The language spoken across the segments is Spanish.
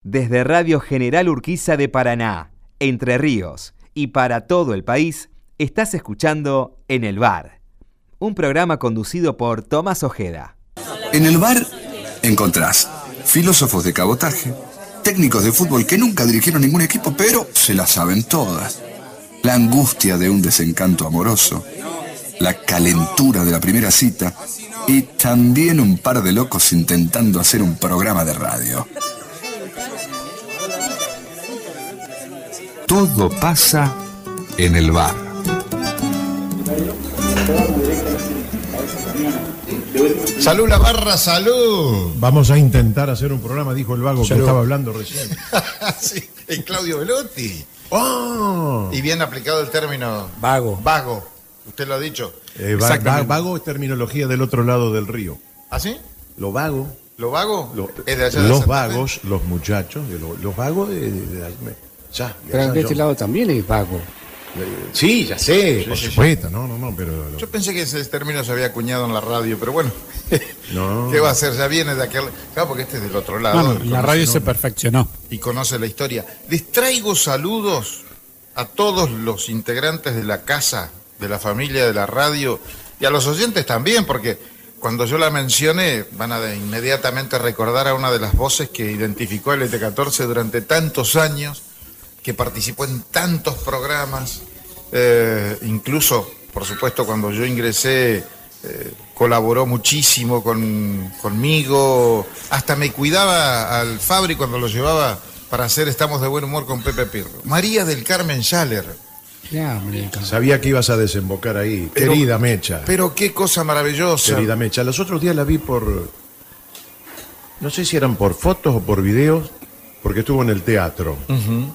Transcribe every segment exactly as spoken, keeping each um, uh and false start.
Desde Radio General Urquiza de Paraná, Entre Ríos y para todo el país, estás escuchando En el Bar, un programa conducido por Tomás Ojeda. En el bar encontrás filósofos de cabotaje, técnicos de fútbol que nunca dirigieron ningún equipo, pero se las saben todas. La angustia de un desencanto amoroso, la calentura de la primera cita y también un par de locos intentando hacer un programa de radio. Todo pasa en el bar. ¡Salud la barra, salud! Vamos a intentar hacer un programa, dijo el vago salud. Que estaba hablando recién. Sí, el Claudio Velotti. Oh. Y bien aplicado el término vago. Vago. ¿Usted lo ha dicho? Eh, va, va, vago es terminología del otro lado del río. ¿Ah, sí? Lo vago. ¿Lo vago? Lo, ¿Es de allá los de vagos, los muchachos, los, los vagos de... de, de, de ya, pero ya, de este yo. lado también es vago. Sí, ya sé, sí, por sí, supuesto, sí. no, no, no, pero... Yo pensé que ese término se había acuñado en la radio, pero bueno, no. ¿Qué va a hacer? Ya viene de aquel... Claro, porque este es del otro lado. No, no, la radio no, se perfeccionó. Y conoce la historia. Les traigo saludos a todos los integrantes de la casa, de la familia de la radio, y a los oyentes también, porque cuando yo la mencioné, van a de inmediatamente recordar a una de las voces que identificó el E T catorce durante tantos años, que participó en tantos programas, eh, incluso, por supuesto, cuando yo ingresé, eh, colaboró muchísimo con, conmigo, hasta me cuidaba al Fabri cuando lo llevaba para hacer Estamos de Buen Humor con Pepe Pirro. María del Carmen Schaller. Ya, sabía que ibas a desembocar ahí, pero, querida Mecha. Pero qué cosa maravillosa. Querida Mecha, los otros días la vi por, no sé si eran por fotos o por videos, porque estuvo en el teatro. Uh-huh.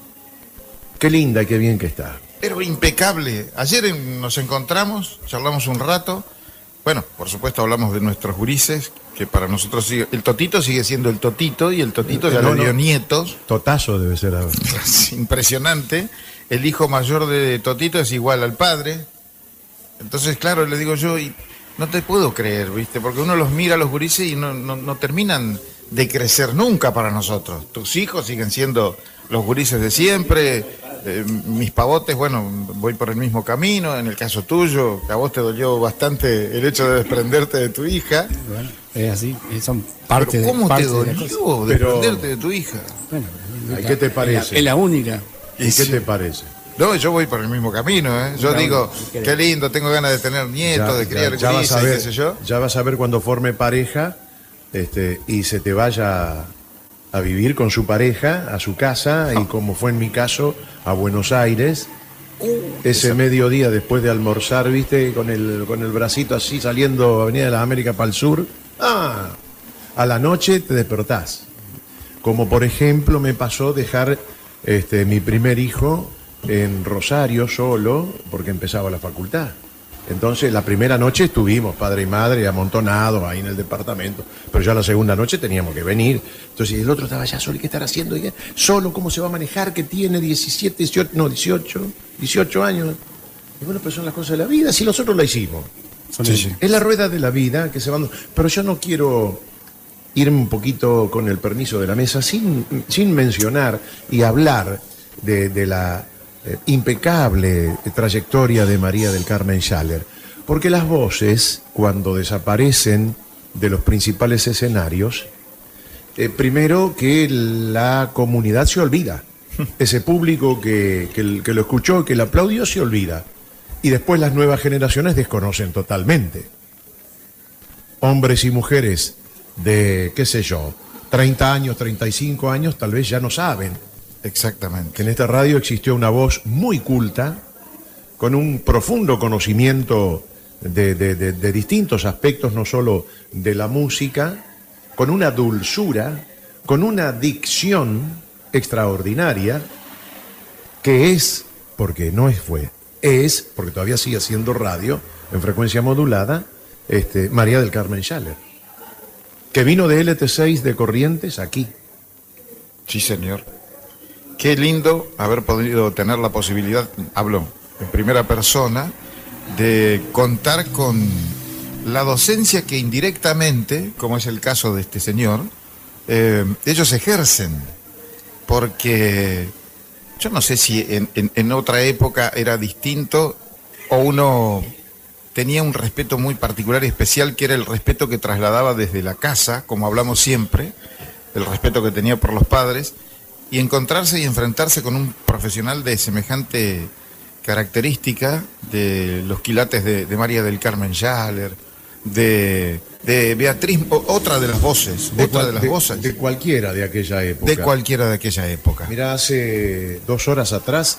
Qué linda y qué bien que está. Pero impecable. Ayer en, nos encontramos, charlamos un rato. Bueno, por supuesto hablamos de nuestros gurises, que para nosotros sigue, el Totito sigue siendo el Totito y el Totito ya no, le dio no. nietos. Totazo debe ser ahora. Es impresionante. El hijo mayor de Totito es igual al padre. Entonces, claro, le digo yo, y no te puedo creer, ¿viste? Porque uno los mira a los gurises y no, no, no terminan de crecer nunca para nosotros. Tus hijos siguen siendo los gurises de siempre. Eh, mis pavotes, bueno, voy por el mismo camino. En el caso tuyo, que a vos te dolió bastante el hecho de desprenderte de tu hija. Bueno, es así, son parte Pero ¿cómo de, parte te dolió de desprenderte Pero... de tu hija? Bueno, Ay, ¿qué te parece? Es la, es la única. ¿Y qué te parece? No, yo voy por el mismo camino, ¿eh? Yo la digo, única. qué lindo, tengo ganas de tener nietos, ya, de criar ya, ya gurises, vas a ver, qué sé yo. Ya vas a ver cuando forme pareja este, y se te vaya a vivir con su pareja a su casa, oh. y como fue en mi caso, a Buenos Aires. Uh, ese esa... mediodía después de almorzar, viste, con el, con el bracito así saliendo Avenida de las Américas para el sur. Ah, a la noche te despertás. Como por ejemplo me pasó dejar este, mi primer hijo en Rosario solo, porque empezaba la facultad. Entonces la primera noche estuvimos, padre y madre, amontonados ahí en el departamento, pero ya la segunda noche teníamos que venir. Entonces el otro estaba ya solo, ¿y qué estará haciendo? ¿Y solo cómo se va a manejar? Que tiene diecisiete, dieciocho, no, dieciocho, dieciocho años. Y bueno, pero son las cosas de la vida, si nosotros la hicimos. Sí, sí. Es la rueda de la vida que se va... Pero yo no quiero irme un poquito con el permiso de la mesa sin, sin mencionar y hablar de, de la... Eh, impecable trayectoria de María del Carmen Schaller, porque las voces, cuando desaparecen de los principales escenarios, eh, primero que la comunidad se olvida, ese público que, que, que lo escuchó, que lo aplaudió, se olvida, y después las nuevas generaciones desconocen totalmente. Hombres y mujeres de, qué sé yo, treinta años, treinta y cinco años, tal vez ya no saben. Exactamente. Que en esta radio existió una voz muy culta, con un profundo conocimiento de, de, de, de distintos aspectos, no solo de la música, con una dulzura, con una dicción extraordinaria, que es, porque no es fue, es, porque todavía sigue haciendo radio en frecuencia modulada, este, María del Carmen Schaller, que vino de L T seis de Corrientes aquí. Sí, señor. Qué lindo haber podido tener la posibilidad, hablo en primera persona, de contar con la docencia que indirectamente, como es el caso de este señor, eh, ellos ejercen. porque yo no sé si en, en, en otra época era distinto o uno tenía un respeto muy particular y especial, que era el respeto que trasladaba desde la casa, como hablamos siempre, el respeto que tenía por los padres, y encontrarse y enfrentarse con un profesional de semejante característica, de los quilates de, de María del Carmen Schaller, de, de Beatriz, otra de las voces, De, otra cual- de las de- voces, de cualquiera de aquella época. de cualquiera de aquella época. Mira, hace dos horas atrás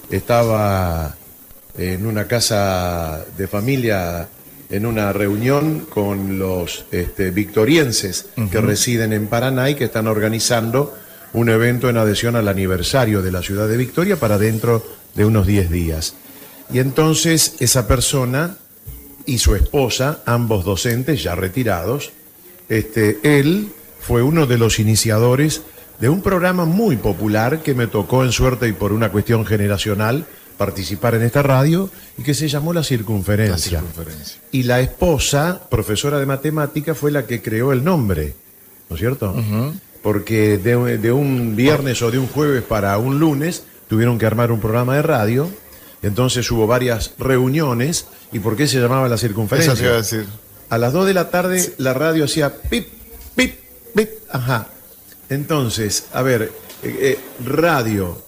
estaba en una casa de familia, en una reunión con los este, victorienses que residen en Paraná y que están organizando un evento en adhesión al aniversario de la ciudad de Victoria para dentro de unos diez días. Y entonces esa persona y su esposa, ambos docentes ya retirados, este, él fue uno de los iniciadores de un programa muy popular que me tocó en suerte y por una cuestión generacional participar en esta radio y que se llamó La Circunferencia. La Circunferencia. Y la esposa, profesora de matemática, fue la que creó el nombre, ¿no es cierto? Porque de, de un viernes o de un jueves para un lunes tuvieron que armar un programa de radio, entonces hubo varias reuniones. ¿Y por qué se llamaba La Circunferencia? Eso te iba a decir. A las dos de la tarde la radio hacía pip, pip, pip, ajá. Entonces, a ver, eh, eh, radio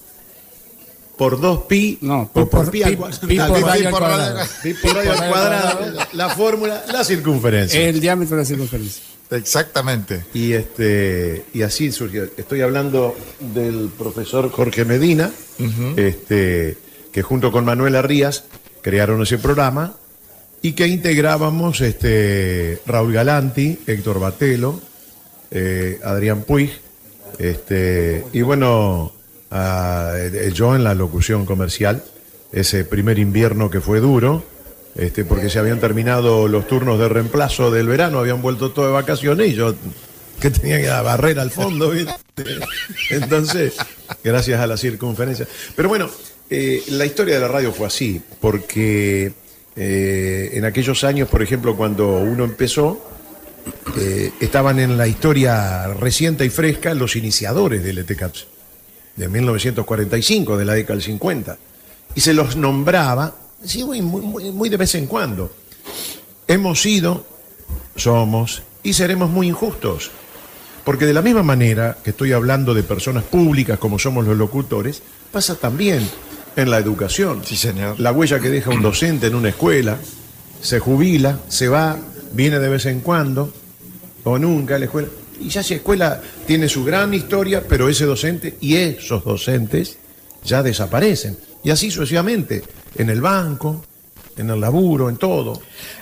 por dos pi, No, o pi por- pi al pi- cua- pi ah, por pi radio al por cuadrado. radio- pi por radio al cuadrado, la fórmula, la circunferencia. El diámetro de la circunferencia. Exactamente. Y este y así surgió. Estoy hablando del profesor Jorge Medina, este, que junto con Manuel Arrías crearon ese programa y que integrábamos este, Raúl Galanti, Héctor Batelo, eh, Adrián Puig, este, y bueno, a- eh, yo en la locución comercial, ese primer invierno que fue duro, este, porque se habían terminado los turnos de reemplazo del verano, habían vuelto todos de vacaciones y yo que tenía que barrer al fondo, ¿viste? Entonces, gracias a la circunferencia. Pero bueno, eh, la historia de la radio fue así, porque eh, en aquellos años, por ejemplo, cuando uno empezó, eh, estaban en la historia reciente y fresca los iniciadores del E T C A P S, de mil novecientos cuarenta y cinco, de la década del cincuenta, y se los nombraba, sí, muy, muy, muy de vez en cuando. Hemos sido, somos y seremos muy injustos, porque de la misma manera que estoy hablando de personas públicas como somos los locutores, pasa también en la educación. Sí, señor. La huella que deja un docente en una escuela, se jubila, se va, viene de vez en cuando, o nunca a la escuela. Y ya esa escuela tiene su gran historia, pero ese docente y esos docentes ya desaparecen. Y así sucesivamente, en el banco, en el laburo, en todo.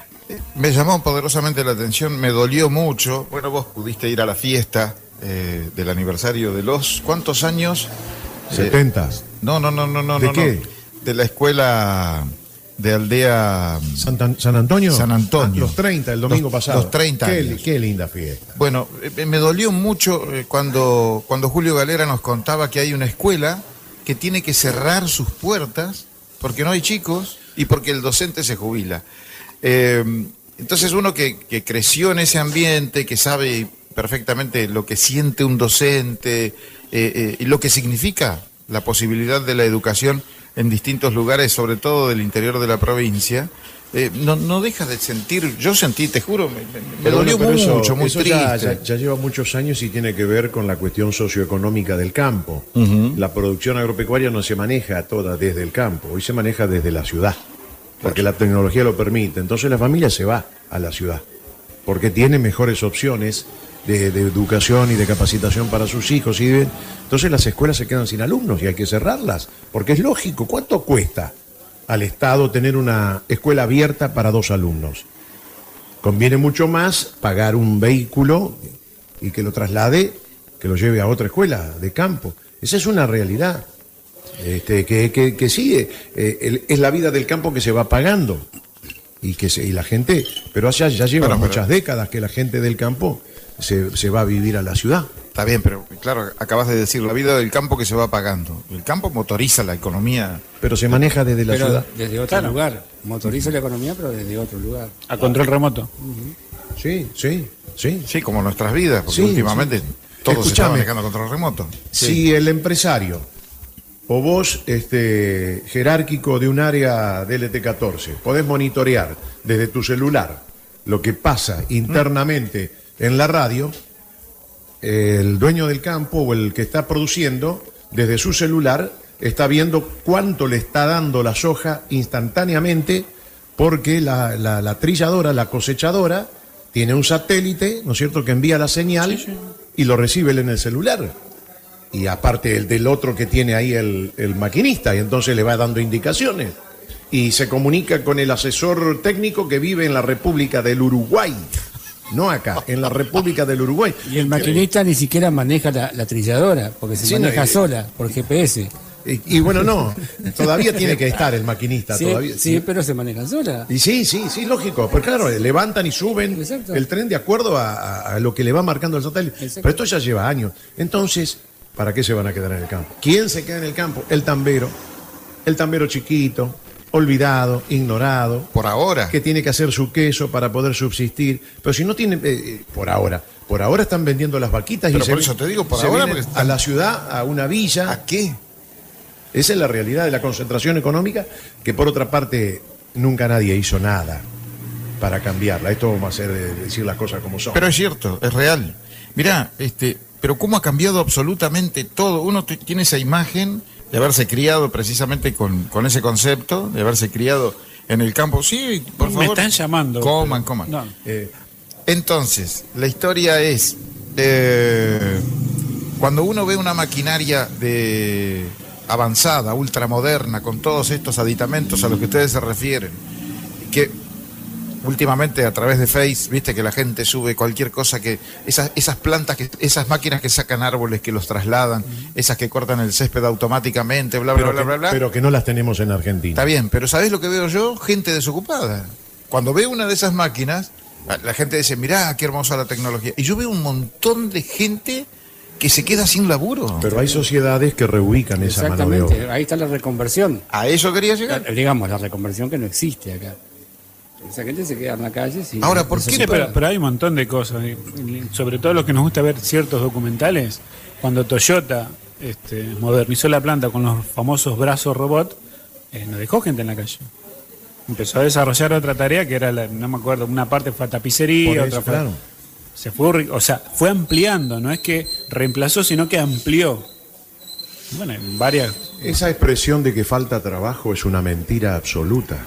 Me llamó poderosamente la atención, me dolió mucho. Bueno, vos pudiste ir a la fiesta eh, del aniversario de los... ¿Cuántos años? setenta. No, no, no, no, no. ¿De no, qué? no. De la escuela de Aldea... San, San Antonio. San Antonio. Ah, los treinta, el domingo Los- pasado. los treinta Qué, años. qué linda fiesta. Bueno, eh, me dolió mucho eh, cuando, cuando Julio Galera nos contaba que hay una escuela que tiene que cerrar sus puertas porque no hay chicos y porque el docente se jubila. Eh, entonces uno que, que creció en ese ambiente, que sabe perfectamente lo que siente un docente eh, eh, y lo que significa la posibilidad de la educación en distintos lugares, sobre todo del interior de la provincia, eh, no, no deja de sentir, yo sentí, te juro, me, me- me Pero dolió bueno, pero eso- mucho, muy eso triste. ya, ya- ya lleva muchos años y tiene que ver con la cuestión socioeconómica del campo. La producción agropecuaria no se maneja toda desde el campo, hoy se maneja desde la ciudad, porque la tecnología lo permite. Entonces la familia se va a la ciudad, porque tiene mejores opciones de, de educación y de capacitación para sus hijos. Y de- entonces las escuelas se quedan sin alumnos y hay que cerrarlas, porque es lógico. ¿Cuánto cuesta al Estado tener una escuela abierta para dos alumnos? Conviene mucho más pagar un vehículo y que lo traslade, que lo lleve a otra escuela de campo. Esa es una realidad. Este, que, que, que sí, eh, el- es la vida del campo que se va pagando. Y que se- y la gente, pero allá ya lleva Bueno, pero- muchas décadas que la gente del campo se, se va a vivir a la ciudad. Está bien, pero claro, acabas de decir, la vida del campo que se va pagando. El campo motoriza la economía. Pero se maneja desde la Pero ciudad. desde otro lugar. Motoriza la economía, pero desde otro lugar. A control remoto. Sí, sí, sí. Sí, como nuestras vidas, porque Sí, últimamente Todo se está Escuchame, manejando a control remoto. si el empresario o vos, este, jerárquico de un área de L T catorce, podés monitorear desde tu celular lo que pasa internamente en la radio, el dueño del campo o el que está produciendo, desde su celular, está viendo cuánto le está dando la soja instantáneamente, porque la, la, la trilladora, la cosechadora, tiene un satélite, ¿no es cierto?, que envía la señal, sí, sí, y lo recibe él en el celular. Y aparte el del otro que tiene ahí el, el maquinista, y entonces le va dando indicaciones. Y se comunica con el asesor técnico que vive en la República del Uruguay. No acá, en la República del Uruguay. Y el maquinista ni siquiera maneja la, la trilladora, porque se sí, maneja no, sola, por G P S. Y, y bueno, no, todavía tiene que estar el maquinista. Sí, todavía, sí, sí, pero se maneja sola. Y sí, sí, sí, lógico. Porque claro, levantan y suben Exacto. el tren de acuerdo a, a, a lo que le va marcando el satélite. Exacto. Pero esto ya lleva años. Entonces, ¿para qué se van a quedar en el campo? ¿Quién se queda en el campo? El tambero. El tambero chiquito, olvidado, ignorado. Por ahora. Que tiene que hacer su queso para poder subsistir. Pero si no tiene, eh, por ahora, por ahora están vendiendo las vaquitas. Pero y por se, eso te digo, por se ahora. Porque están... a la ciudad, a una villa. ¿A qué? Esa es la realidad de la concentración económica, que por otra parte nunca nadie hizo nada para cambiarla. Esto vamos a hacer decir las cosas como son. Pero es cierto, es real. Mirá, este, pero cómo ha cambiado absolutamente todo. Uno t- tiene esa imagen de haberse criado precisamente con, con ese concepto, de haberse criado en el campo. Sí, por favor. Me están llamando. Coman, coman. No. Eh, entonces, la historia es, eh, cuando uno ve una maquinaria de avanzada, ultramoderna, con todos estos aditamentos a los que ustedes se refieren, que últimamente a través de Face, viste que la gente sube cualquier cosa, que esas, esas plantas, que esas máquinas que sacan árboles, que los trasladan, uh-huh. esas que cortan el césped automáticamente, bla, bla, pero bla, que, bla, bla. Pero que no las tenemos en Argentina. Está bien, pero ¿sabés lo que veo yo? Gente desocupada. Cuando veo una de esas máquinas, la gente dice, mirá, qué hermosa la tecnología. Y yo veo un montón de gente que se queda sin laburo. Pero hay sociedades que reubican esa mano de obra. Ahí está la reconversión. ¿A eso quería llegar? La, digamos, la reconversión que no existe acá. Esa gente se queda en la calle. Sin Ahora, ¿por qué? Sí, pero, pero hay un montón de cosas. Sobre todo los que nos gusta ver ciertos documentales. Cuando Toyota este, modernizó la planta con los famosos brazos robot, eh, no dejó gente en la calle. Empezó a desarrollar otra tarea que era, la, no me acuerdo, una parte fue tapicería, eso, otra fue... Claro. Se fue, o sea, fue ampliando, no es que reemplazó, sino que amplió. Bueno, en varias. Esa expresión de que falta trabajo es una mentira absoluta.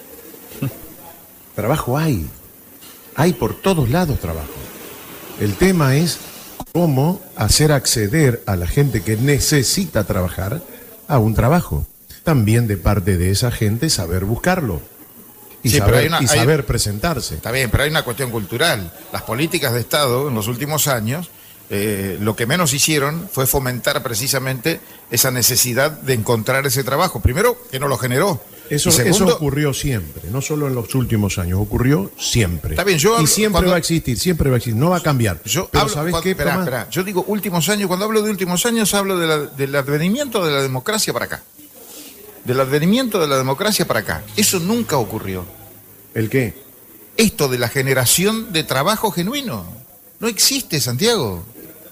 Trabajo hay. Hay por todos lados trabajo. El tema es cómo hacer acceder a la gente que necesita trabajar a un trabajo. También de parte de esa gente saber buscarlo. Y, sí, saber, una, y saber hay, presentarse. Está bien, pero hay una cuestión cultural. Las políticas de Estado en los últimos años, eh, lo que menos hicieron fue fomentar precisamente esa necesidad de encontrar ese trabajo. Primero, que no lo generó. Eso, segundo, eso ocurrió siempre, no solo en los últimos años, ocurrió siempre. Está bien, yo hablo, y siempre cuando, va a existir, siempre va a existir, no va a cambiar. Yo pero hablo, ¿sabes cuando, qué? Espera, espera, yo digo últimos años, cuando hablo de últimos años hablo de la, del advenimiento de la democracia para acá. Del advenimiento de la democracia para acá. Eso nunca ocurrió. ¿El qué? Esto de la generación de trabajo genuino. No existe, Santiago.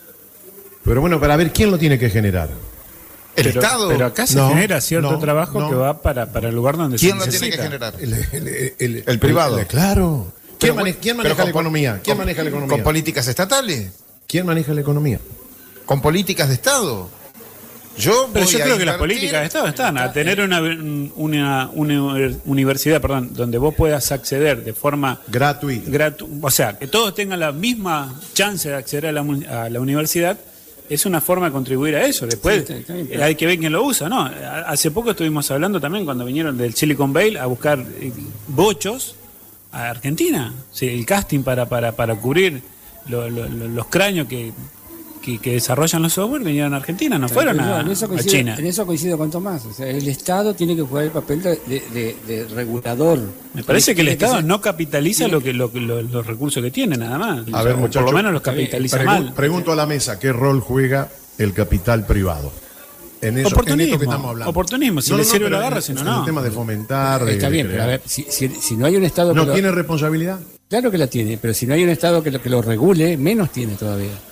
Pero bueno, para ver quién lo tiene que generar. El pero, Estado. Pero acá se no, genera cierto no, trabajo no. que va para, para el lugar donde se necesita. ¿Quién lo tiene que generar? El, el, el, el, el privado. El, claro. ¿Quién, Pero, mane ¿quién maneja la con, economía? ¿Quién con, maneja la economía? ¿Con políticas estatales? ¿Quién maneja la economía? ¿Con políticas de Estado? Yo Pero voy yo a creo que las invertir... políticas de Estado están a tener una, una, una universidad, perdón, donde vos puedas acceder de forma gratuita. Gratu o sea, que todos tengan la misma chance de acceder a la, a la universidad, es una forma de contribuir a eso. Después sí, está, está bien, hay que ver quién lo usa, ¿no? Hace poco estuvimos hablando también cuando vinieron del Silicon Valley a buscar bochos a Argentina, sí, el casting para, para, para cubrir lo, lo, lo, los cráneos que... Que, que desarrollan los software vinieron a Argentina, no fueron no, a, en eso coincido, a China. En eso coincido con Tomás. O sea, el Estado tiene que jugar el papel de, de, de, de regulador. Me parece que el Estado que ser, no capitaliza tiene, lo que, lo, lo, los recursos que tiene, nada más. A ver, muchachos, por lo menos los capitaliza pregu mal. Pregunto a la mesa, ¿qué rol juega el capital privado? En eso, oportunismo, en esto que estamos hablando. Oportunismo, si no, le no, sirve no, la agarra, si no, no. El tema de fomentar. De, Está bien, de pero a ver, si, si, si no hay un Estado. ¿No que tiene lo, responsabilidad? Claro que la tiene, pero si no hay un Estado que lo, que lo regule, menos tiene todavía.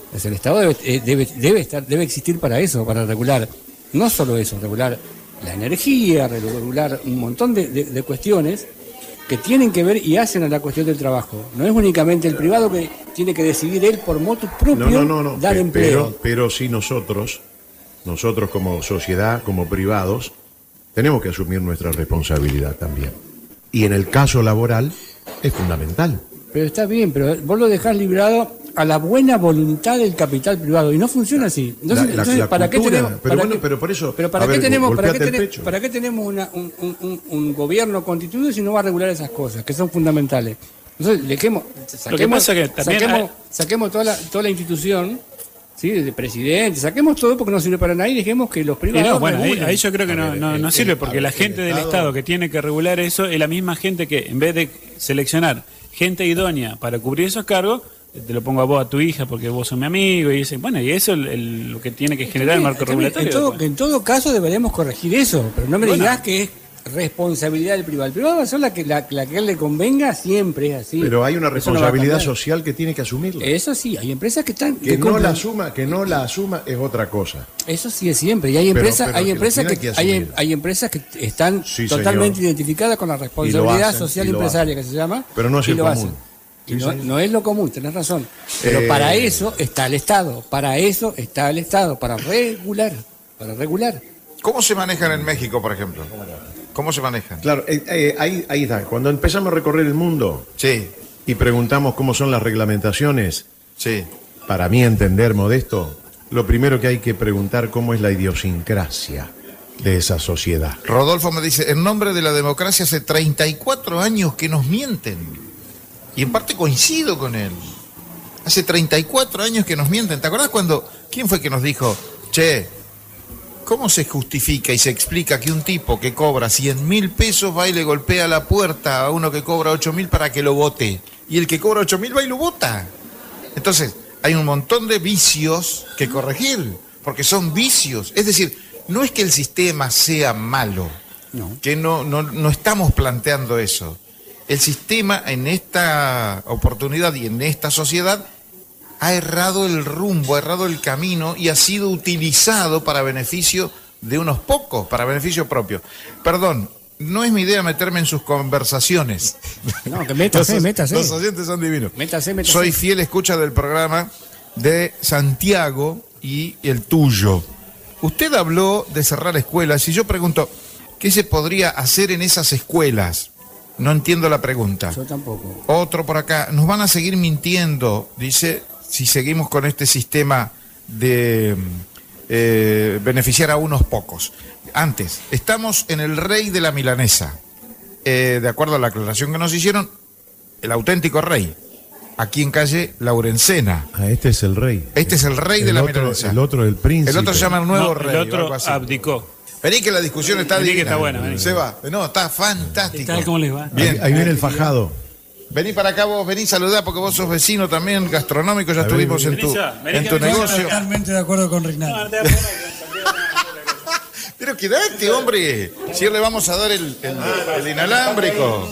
Es el Estado debe, eh, debe, debe, estar, debe existir para eso, para regular, no solo eso, regular la energía, regular un montón de, de, de cuestiones que tienen que ver y hacen a la cuestión del trabajo. No es únicamente el privado que tiene que decidir él por motu propio no, no, no, no. dar Pe- empleo. Pero, pero sí nosotros, nosotros como sociedad, como privados, tenemos que asumir nuestra responsabilidad también. Y en el caso laboral es fundamental. Pero está bien, pero vos lo dejás librado a la buena voluntad del capital privado y no funciona así. Entonces, La- la- entonces, la ¿para qué cultura, tenemos? pero para bueno, qué- pero por eso, pero para a qué ver, tenemos, para qué, golpeate el tene- pecho. para qué tenemos una- un, un- un- un gobierno constituido si no va a regular esas cosas que son fundamentales? Entonces, dejemos, saquemos, Lo que pasa que también saquemos, hay- saquemos toda la, toda la institución, ¿sí? De presidente, saquemos todo porque no sirve para nada y dejemos que los Y privados. no, bueno, ahí, regulen. ahí yo creo que A no, ver, no, el- no el- sirve a porque ver, la el gente del Estado- Estado que tiene que regular eso es la misma gente que en vez de seleccionar gente idónea para cubrir esos cargos, te lo pongo a vos, a tu hija, porque vos sos mi amigo, y dicen, bueno, y eso es el- el- lo que tiene que generar el marco Está bien, regulatorio. En todo, después. en todo caso deberíamos corregir eso, pero no me Bueno. digas que es responsabilidad del privado. El privado va a ser la que, la, la que a él le convenga, siempre es así. Pero hay una Eso no va a responsabilidad cambiar. social que tiene que asumirla. Eso sí, hay empresas que están... Que no cumplen. la asuma, que no la asuma es otra cosa. Eso sí es siempre. Y hay Pero- empresas, pero hay que lo empresas tienen que, que hay, asumir. hay empresas que están Sí, totalmente señor. identificadas con la Y lo responsabilidad hacen, social y lo empresaria hacen. que se llama. Pero no es y el lo común. hacen. Y Sí, no, señor. no es lo común, tenés razón. Pero Eh, para eso está el Estado, para eso está el Estado, para regular, para regular. ¿Cómo se manejan en México, por ejemplo? ¿Cómo se manejan? Claro, eh, eh, ahí, ahí está. Cuando empezamos a recorrer el mundo Sí, y preguntamos cómo son las reglamentaciones, sí. para mí entender, Modesto, lo primero que hay que preguntar cómo es la idiosincrasia de esa sociedad. Rodolfo me dice, en nombre de la democracia hace treinta y cuatro años que nos mienten. Y en parte coincido con él. Hace treinta y cuatro años que nos mienten. ¿Te acordás cuando, quién fue que nos dijo, che, ¿cómo se justifica y se explica que un tipo que cobra cien mil pesos va y le golpea la puerta a uno que cobra ocho mil para que lo vote? Y el que cobra ocho mil va y lo vota. Entonces, hay un montón de vicios que corregir, porque son vicios. Es decir, no es que el sistema sea malo, No. que no, no, no estamos planteando eso. El sistema en esta oportunidad y en esta sociedad ha errado el rumbo, ha errado el camino y ha sido utilizado para beneficio de unos pocos, para beneficio propio. Perdón, no es mi idea meterme en sus conversaciones. No, que métase, los, métase. Los oyentes son divinos. Métase, métase. Soy fiel escucha del programa de Santiago y el tuyo. Usted habló de cerrar escuelas y yo pregunto, ¿qué se podría hacer en esas escuelas? No entiendo la pregunta. Yo tampoco. Otro por acá, nos van a seguir mintiendo, dice, si seguimos con este sistema de eh, beneficiar a unos pocos. Antes, estamos en el rey de la milanesa. Eh, de acuerdo a la aclaración que nos hicieron, el auténtico rey, aquí en calle Laurencena. Ah, este es el rey. Este es el rey El de la otro- milanesa. El otro, el príncipe. El otro se llama el nuevo No, rey. el o otro algo así. abdicó. Vení que la discusión está Vení que divina. está buena, vení. Se va. No, está fantástico. ¿Qué tal? ¿Cómo les va? Bien. Ahí, ahí viene el fajado. Vení para acá vos, vení saludar porque vos sos vecino también gastronómico, ya A ver, estuvimos en vení tu, ya, vení en que tu vení negocio. Totalmente de acuerdo con Rignal. Pero quedate, hombre, si le vamos a dar el, el, el inalámbrico.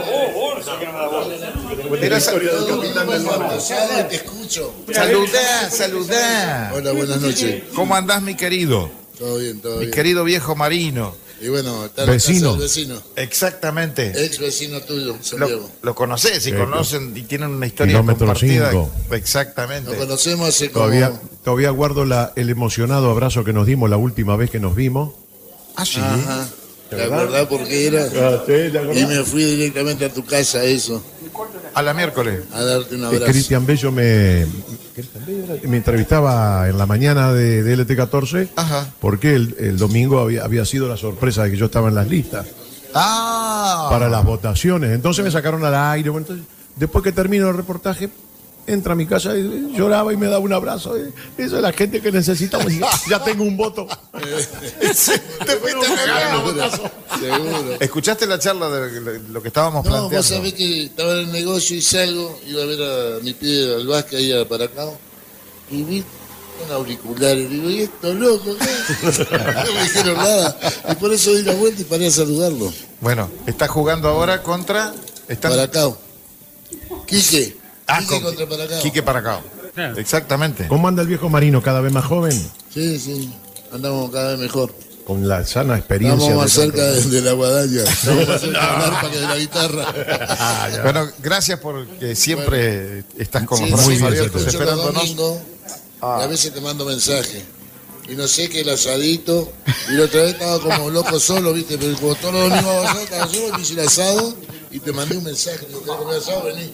Mira, sa- Te escucho. saludá, saludá. Hola, buenas noches. ¿Cómo andás, mi querido? Todo bien, todo Mi bien. querido viejo marino. Y bueno, está en la Vecino. casa del vecino. Exactamente. Ex vecino tuyo, Lo, Santiago. lo conocés y Sí, conocen y tienen una historia Kilómetro compartida. cinco. Exactamente. Nos conocemos hace como... Todavía, todavía guardo la, el emocionado abrazo que nos dimos la última vez que nos vimos. Ah, sí. Ajá. ¿Te acordás por qué era? Y me fui directamente a tu casa, eso, A la miércoles. a darte un Que abrazo. Cristian Bello me, me entrevistaba en la mañana de, de L T catorce Ajá. porque el, el domingo había, había sido la sorpresa de que yo estaba en las listas Ah. para las votaciones. Entonces me sacaron al aire. Bueno, entonces, después que termino el reportaje, entra a mi casa y lloraba y me daba un abrazo. Eso es la gente que necesitamos. Y ya tengo un voto. Te fuiste a regalar un botazo. Seguro. ¿Escuchaste la charla de lo que estábamos No, planteando? vos sabés que estaba en el negocio y salgo, iba a ver a mi pibe al Vázquez ahí a Paracao, y vi un auricular, y digo, ¿y esto loco qué? No me dijeron nada, y por eso di la vuelta y paré a saludarlo. Bueno, está jugando ahora contra... Están... Paracao. Quique. Ah, Quique con- contra Paracao. Quique Paracao. Claro. Exactamente. ¿Cómo anda el viejo Marino? ¿Cada vez más joven? Sí, sí, andamos cada vez mejor. Con la sana experiencia. Estamos más de cerca de, de la guadaña. Estamos más cerca del arpa que de la guitarra. Ah, ya. Bueno, gracias porque siempre estás con Sí, los sí, brazos sí, abiertos te escucho los esperándonos. domingos, y a veces te mando mensajes. Y no sé qué el asadito. Y la otra vez estaba como loco solo, ¿viste? Pero como todos los domingos vamos a hacer, estaba solo, me hice el asado y te mandé un mensaje. Digo, ¿querés comer asado? Vení.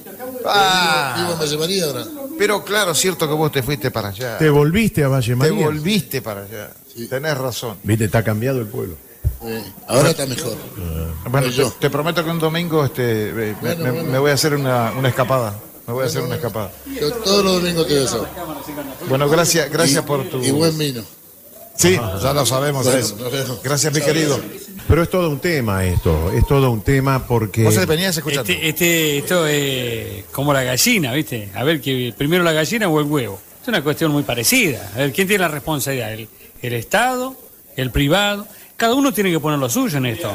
Ah. Vivo en Valle María ahora. Pero claro, cierto que vos te fuiste para allá. ¿Te volviste a Valle Te María? volviste para allá. Sí. Tenés razón. Viste, está cambiado el pueblo. Eh, ahora está mejor. Bueno, Soy te, yo. te prometo que un domingo este, eh, me, Bueno, me- bueno. me voy a hacer una, una escapada. Me voy a hacer una escapada. Yo todos los domingos te beso. Bueno, gracias, gracias Y- por tu. Y buen vino. Sí, ya lo sabemos Bueno, eso. nos vemos. Gracias, mi Chao, querido. gracias. Pero es todo un tema esto, es todo un tema porque... Vos venías escuchando. Este, este, esto es como la gallina, ¿viste? A ver, que primero la gallina o el huevo. Es una cuestión muy parecida. A ver, ¿quién tiene la responsabilidad? ¿El, el Estado? ¿El privado? Cada uno tiene que poner lo suyo en esto.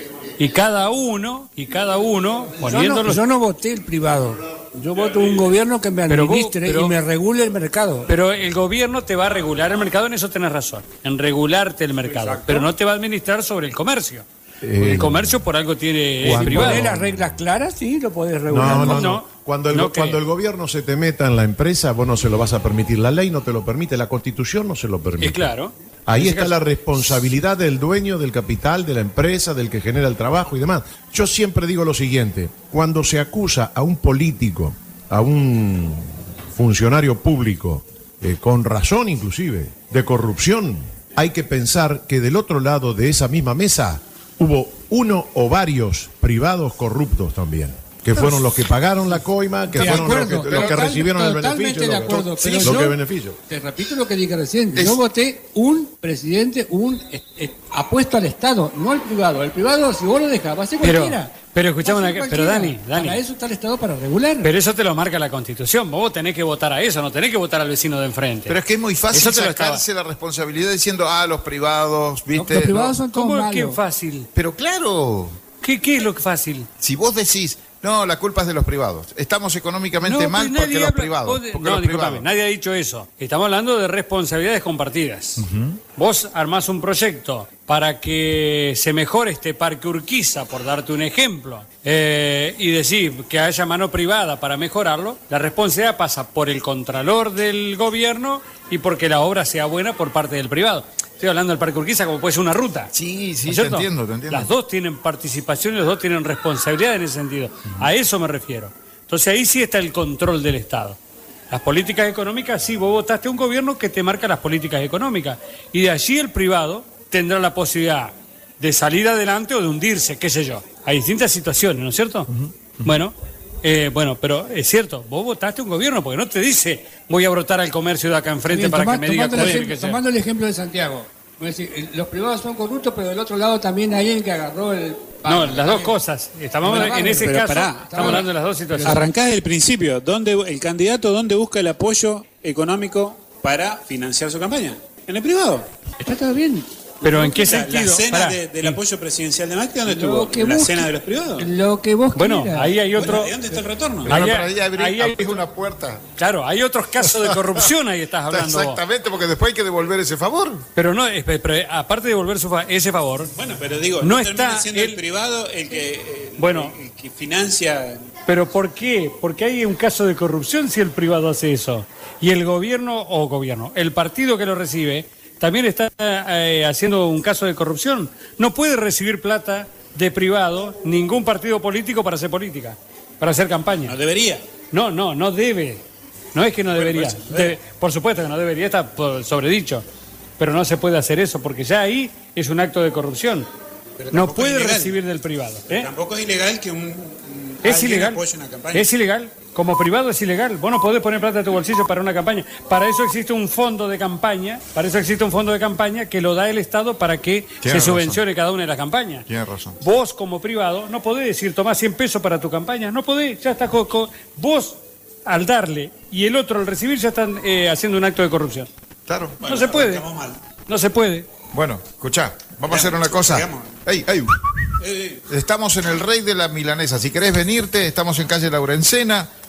Y cada uno, y cada uno, Yo poniendo no, los... yo no voté el privado. Yo voto un gobierno que me Pero vos- administre pero- y me regule el mercado. Pero el gobierno te va a regular el mercado, en eso tenés razón, en regularte el mercado, pero no te va a administrar sobre el comercio. Porque Eh, el comercio por algo tiene es cuando- privado. ¿Poner las reglas claras? Sí, lo podés regular. No, no, no. No, Cuando, el, no cuando creo. el gobierno se te meta en la empresa, vos no se lo vas a permitir. La ley no te lo permite, la constitución no se lo permite. Y claro. Ahí en ese está caso- la responsabilidad del dueño del capital, de la empresa, del que genera el trabajo y demás. Yo siempre digo lo siguiente, cuando se acusa a un político, a un funcionario público, eh, con razón inclusive, de corrupción, hay que pensar que del otro lado de esa misma mesa hubo uno o varios privados corruptos también. Que fueron los que pagaron la coima, que De fueron los acuerdo, que, los que total- recibieron el totalmente beneficio. de lo- acuerdo, sí, pero lo yo- que beneficio. Te repito lo que dije recién. Es- Yo voté un presidente, un eh, eh, apuesto al Estado, no al privado. El privado, si vos lo dejas, va a ser Pero- cualquiera. pero escuchame Va a ser una- pero cualquiera. Dani, Dani. Para eso está el Estado, para regular. Pero eso te lo marca la Constitución. Vos tenés que votar a eso, no tenés que votar al vecino de enfrente. Pero es que es muy fácil Eso te lo sacarse la responsabilidad diciendo, ah, los privados, ¿viste? Los privados No. son todos ¿Cómo es que malos. fácil? Pero claro, ¿Qué, ¿Qué es lo que fácil? si vos decís, no, la culpa es de los privados. Estamos económicamente No, mal pues nadie porque los habla- privados. vos de- porque no, los disculpame, privados. nadie ha dicho eso. Estamos hablando de responsabilidades compartidas. Vos armás un proyecto para que se mejore este parque Urquiza, por darte un ejemplo, eh, y decís que haya mano privada para mejorarlo, la responsabilidad pasa por el contralor del gobierno y porque la obra sea buena por parte del privado. Estoy hablando del parque Urquiza como puede ser una ruta. Sí, sí, ¿No es te cierto? entiendo, te entiendo. Las dos tienen participación y los dos tienen responsabilidad en ese sentido. A eso me refiero. Entonces ahí sí está el control del Estado. Las políticas económicas, sí, vos votaste un gobierno que te marca las políticas económicas. Y de allí el privado tendrá la posibilidad de salir adelante o de hundirse, qué sé yo. Hay distintas situaciones, ¿no es cierto? Bueno, eh, bueno, pero es cierto, vos votaste un gobierno porque no te dice voy a brotar al comercio de acá enfrente Bien, para toma- que me diga tomando, el cuál es el ejemplo, que sea. tomando el ejemplo de Santiago. Es decir, el- los privados son corruptos, pero del otro lado también hay alguien que agarró el... No, las dos cosas. Estamos Bueno, en ese pero caso, pará. estamos hablando de las dos situaciones. Arrancás del principio. ¿Dónde, el candidato dónde busca el apoyo económico para financiar su campaña? En el privado. Está todo bien. Pero ¿en qué La, la sentido? cena Pará. de- del apoyo presidencial de Macri, ¿dónde Lo estuvo? que ¿En la busque- cena de los privados? Lo que vos Bueno, quieras. ahí hay otro. Bueno, ¿y dónde está el retorno? Bueno, Ahí- pero ahí abrí, ahí hay- abrís una puerta. Claro, hay otros casos de corrupción, ahí estás hablando vos. Exactamente, porque después hay que devolver ese favor. Pero no, es- pero aparte de devolver su fa- ese favor, Bueno, pero digo, No no, está termina siendo el- el privado el que, eh, Bueno. el que financia. ¿pero por qué? Porque hay un caso de corrupción si el privado hace eso. Y el gobierno, o gobierno, el partido que lo recibe, también está eh, haciendo un caso de corrupción. No puede recibir plata de privado ningún partido político para hacer política, para hacer campaña. No debería. No, no, no debe. No es que no debería. por eso, Debe- por supuesto que no debería, está por- sobredicho. Pero no se puede hacer eso porque ya ahí es un acto de corrupción. Pero No tampoco puede es ilegal. recibir del privado. Pero ¿eh? tampoco es ilegal que un, un- Es alguien ilegal. apoye una campaña. Es ilegal. Como privado es ilegal. Vos no podés poner plata de tu bolsillo para una campaña. Para eso existe un fondo de campaña. Para eso existe un fondo de campaña que lo da el Estado para que se razón. subvencione cada una de las campañas. Tienes razón. Vos como privado no podés decir tomás cien pesos para tu campaña. No podés. Ya está. co- co- Vos al darle y el otro al recibir ya están eh, haciendo un acto de corrupción. Claro. Bueno, no se puede. arrancamos mal. No se puede. Bueno, escuchá, vamos a hacer una cosa. Sigamos. Ey, ey. Eh, Estamos en el Rey de la Milanesa. Si querés venirte, estamos en calle Laurencena.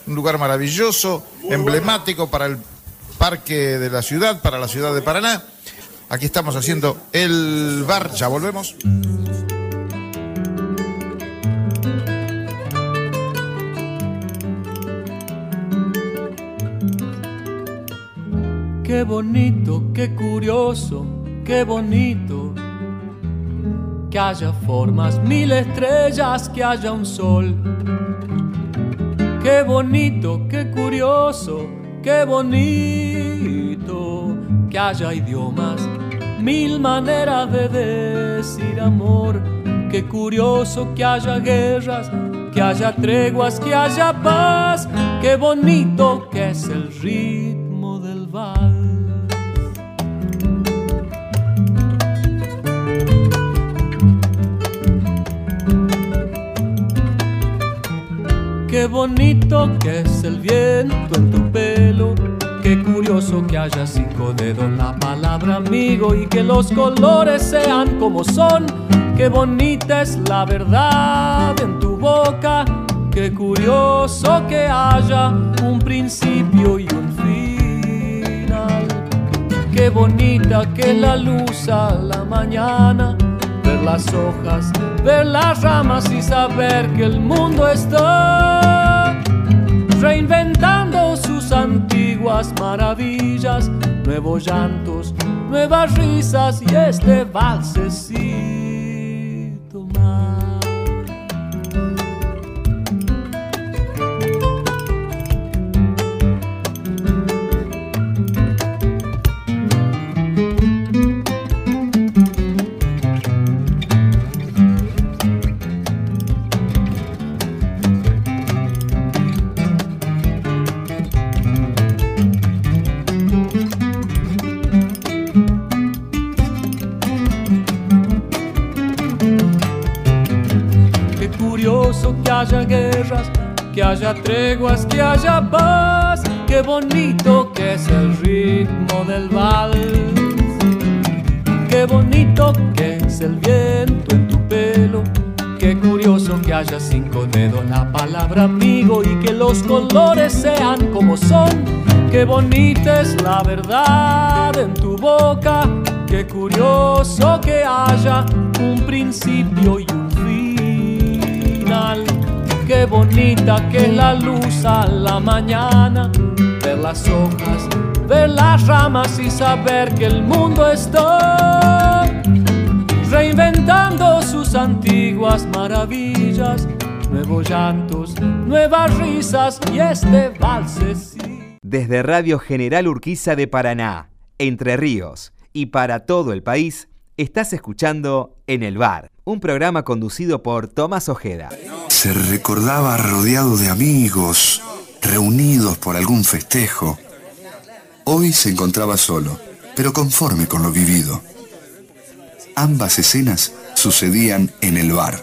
un lugar maravilloso, emblemático para el parque de la ciudad, para la ciudad de Paraná. Aquí estamos haciendo el bar, ya volvemos. Qué bonito, qué curioso, qué bonito que haya formas, mil estrellas, que haya un sol. Qué bonito, qué curioso, qué bonito que haya idiomas, mil maneras de decir amor. Qué curioso que haya guerras, que haya treguas, que haya paz. Qué bonito que es el ritmo del vals. Qué bonito que es el viento en tu pelo. Qué curioso que haya cinco dedos, la palabra amigo, y que los colores sean como son. Qué bonita es la verdad en tu boca. Qué curioso que haya un principio y un final. Qué bonita que la luz a la mañana, ver las hojas, ver las ramas y saber que el mundo está reinventando sus antiguas maravillas, nuevos llantos, nuevas risas y este valsecito más. Que haya guerras, que haya treguas, que haya paz. Qué bonito que es el ritmo del vals. Qué bonito que es el viento en tu pelo. Qué curioso que haya cinco dedos, la palabra amigo, y que los colores sean como son. Qué bonita es la verdad en tu boca. Qué curioso que haya un principio y un final. Qué bonita que es la luz a la mañana, ver las hojas, ver las ramas y saber que el mundo está reinventando sus antiguas maravillas, nuevos llantos, nuevas risas y este valsecito. Desde Radio General Urquiza de Paraná, Entre Ríos y para todo el país, estás escuchando En el Bar, un programa conducido por Tomás Ojeda. Se recordaba rodeado de amigos, reunidos por algún festejo. Hoy se encontraba solo, pero conforme con lo vivido. Ambas escenas sucedían en el bar.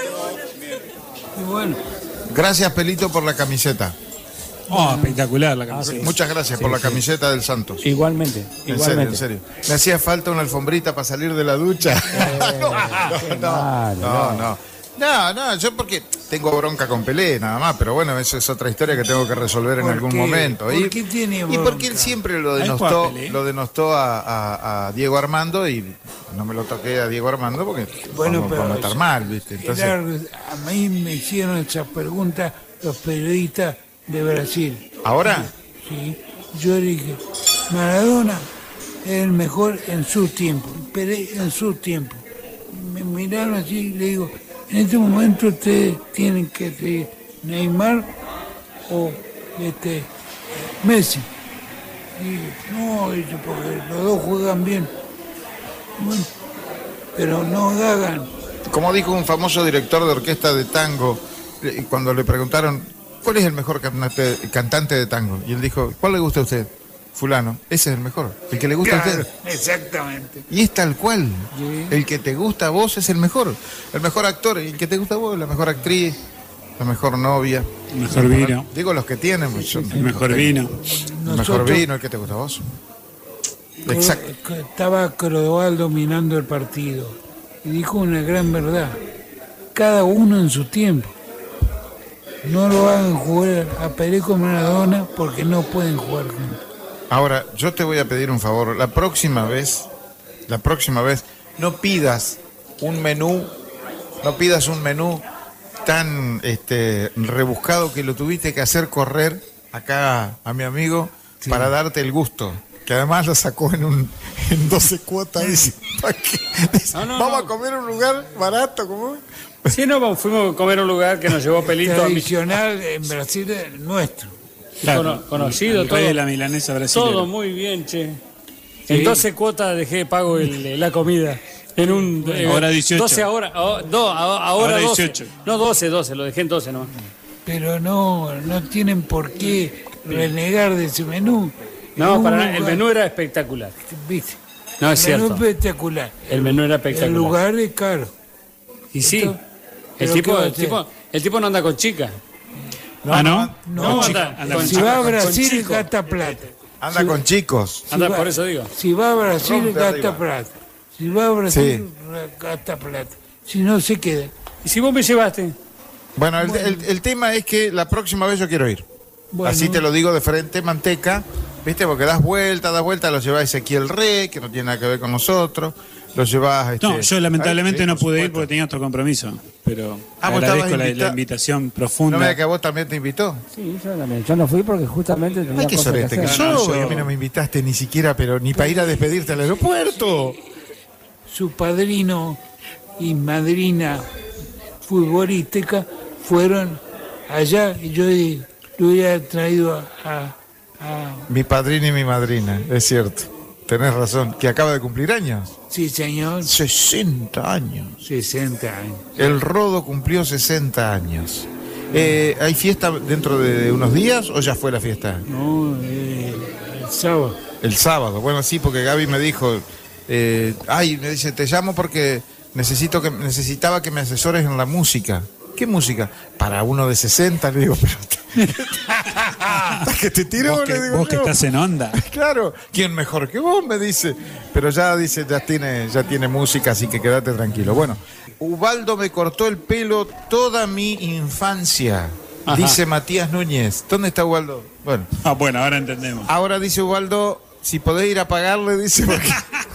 Bueno. Gracias, Pelito, por la camiseta. Oh, espectacular la camiseta. Ah, sí. Muchas gracias sí, por la sí. camiseta del Santos. Igualmente, en igualmente. serio, en serio. Me hacía falta una alfombrita para salir de la ducha. Eh, no, no, mal, no, no, no. No, no, yo porque tengo bronca con Pelé, nada más, pero bueno, esa es otra historia que tengo que resolver en algún qué? momento. ¿Por y, qué tiene bronca? Y porque él siempre lo denostó, lo denostó a, a, a Diego Armando y no me lo toqué a Diego Armando porque bueno, vamos, pero vamos a estar mal, ¿viste? Entonces, era, a mí me hicieron esa pregunta los periodistas de Brasil. ¿Ahora? Sí, yo dije, Maradona es el mejor en su tiempo, Pelé en su tiempo. Me miraron así y le digo, en este momento ustedes tienen que seguir Neymar o este, Messi. Y no, dice, porque los dos juegan bien. Bueno, pero no hagan. Como dijo un famoso director de orquesta de tango, cuando le preguntaron, ¿cuál es el mejor cantante, cantante de tango? Y él dijo, ¿cuál le gusta a usted? Fulano, ese es el mejor, el que le gusta claro, a usted. Exactamente. Y es tal cual, sí. El que te gusta a vos es el mejor, el mejor actor, y el que te gusta a vos, la mejor actriz, la mejor novia. El mejor vino. Digo los que tienen. Pues, el el mejor vino. El mejor vino, el que te gusta a vos. Exacto. Estaba Crodovall dominando el partido y dijo una gran verdad, cada uno en su tiempo. no lo hagan jugar a Pelé con Maradona porque no pueden jugar juntos. Ahora, yo te voy a pedir un favor. La próxima vez, la próxima vez, no pidas un menú, no pidas un menú tan este, rebuscado que lo tuviste que hacer correr acá a mi amigo sí. para darte el gusto. Que además lo sacó en un en doce cuotas. Dice, ¿para qué? Dice, no, no, vamos no. a comer a un lugar barato. ¿Cómo? Sí, no, fuimos a comer a un lugar que nos llevó Pelito. Tradicional en Brasil nuestro. Claro, Cono, conocido el todo. De la milanesa brasilera. Todo muy bien, che. Sí. En doce cuotas dejé pago el, la comida. En un eh, ahora dieciocho. doce ahora, oh, no, ahora, ahora dieciocho. doce. No, doce, doce, lo dejé en doce nomás. Pero no, no tienen por qué renegar de ese menú. No, para nada, el menú era espectacular. ¿Viste? No, es el menú cierto. espectacular. El menú era espectacular. El lugar es caro. Y sí, Esto, el, tipo, el, tipo, el tipo no anda con chicas. No, ah, ¿no? No, no anda, anda con, si va a Brasil gasta plata. Anda si con va, chicos. Si anda, va, por eso digo. Si va a Brasil Rompe gasta arriba. plata. Si va a Brasil sí. gasta plata. Si no se queda. ¿Y si vos me llevaste? Bueno, el, bueno. El, el tema es que la próxima vez yo quiero ir. Bueno. Así te lo digo de frente, manteca. ¿Viste? Porque das vuelta, das vuelta, lo llevás a Ezequiel Rey, que no tiene nada que ver con nosotros. Lo llevás... Este, no, yo lamentablemente ay, no pude ir porque tenía otro compromiso. Pero ah, agradezco la, la invitación profunda. ¿No me digas que a vos también te invitó? Sí, yo también. Yo no fui porque justamente tenía ay, qué cosas sorete que, que no, soy. yo... A mí no me invitaste ni siquiera, pero ni para ir a despedirte al aeropuerto. Su padrino y madrina futbolística fueron allá y yo lo había traído a... a Ah. Mi padrino y mi madrina, es cierto. Tenés razón, que acaba de cumplir años. Sí, señor. sesenta años. sesenta años. El Rodo cumplió sesenta años. Eh, ¿Hay fiesta dentro de unos días o ya fue la fiesta? No, eh, el sábado. El sábado, bueno, sí, porque Gaby me dijo, eh, ay, me dice, te llamo porque necesito que necesitaba que me asesores en la música. ¿Qué música? Para uno de sesenta, le digo, pero... que te tiró, vos que, le digo vos que estás en onda. Claro, ¿quién mejor que vos? Me dice. Pero ya dice, ya tiene, ya tiene música, así que quédate tranquilo. Bueno, Ubaldo me cortó el pelo toda mi infancia. Ajá. Dice Matías Núñez. ¿Dónde está Ubaldo? Bueno. Ah, bueno, ahora entendemos. Ahora dice Ubaldo, si podés ir a pagarle, dice, porque...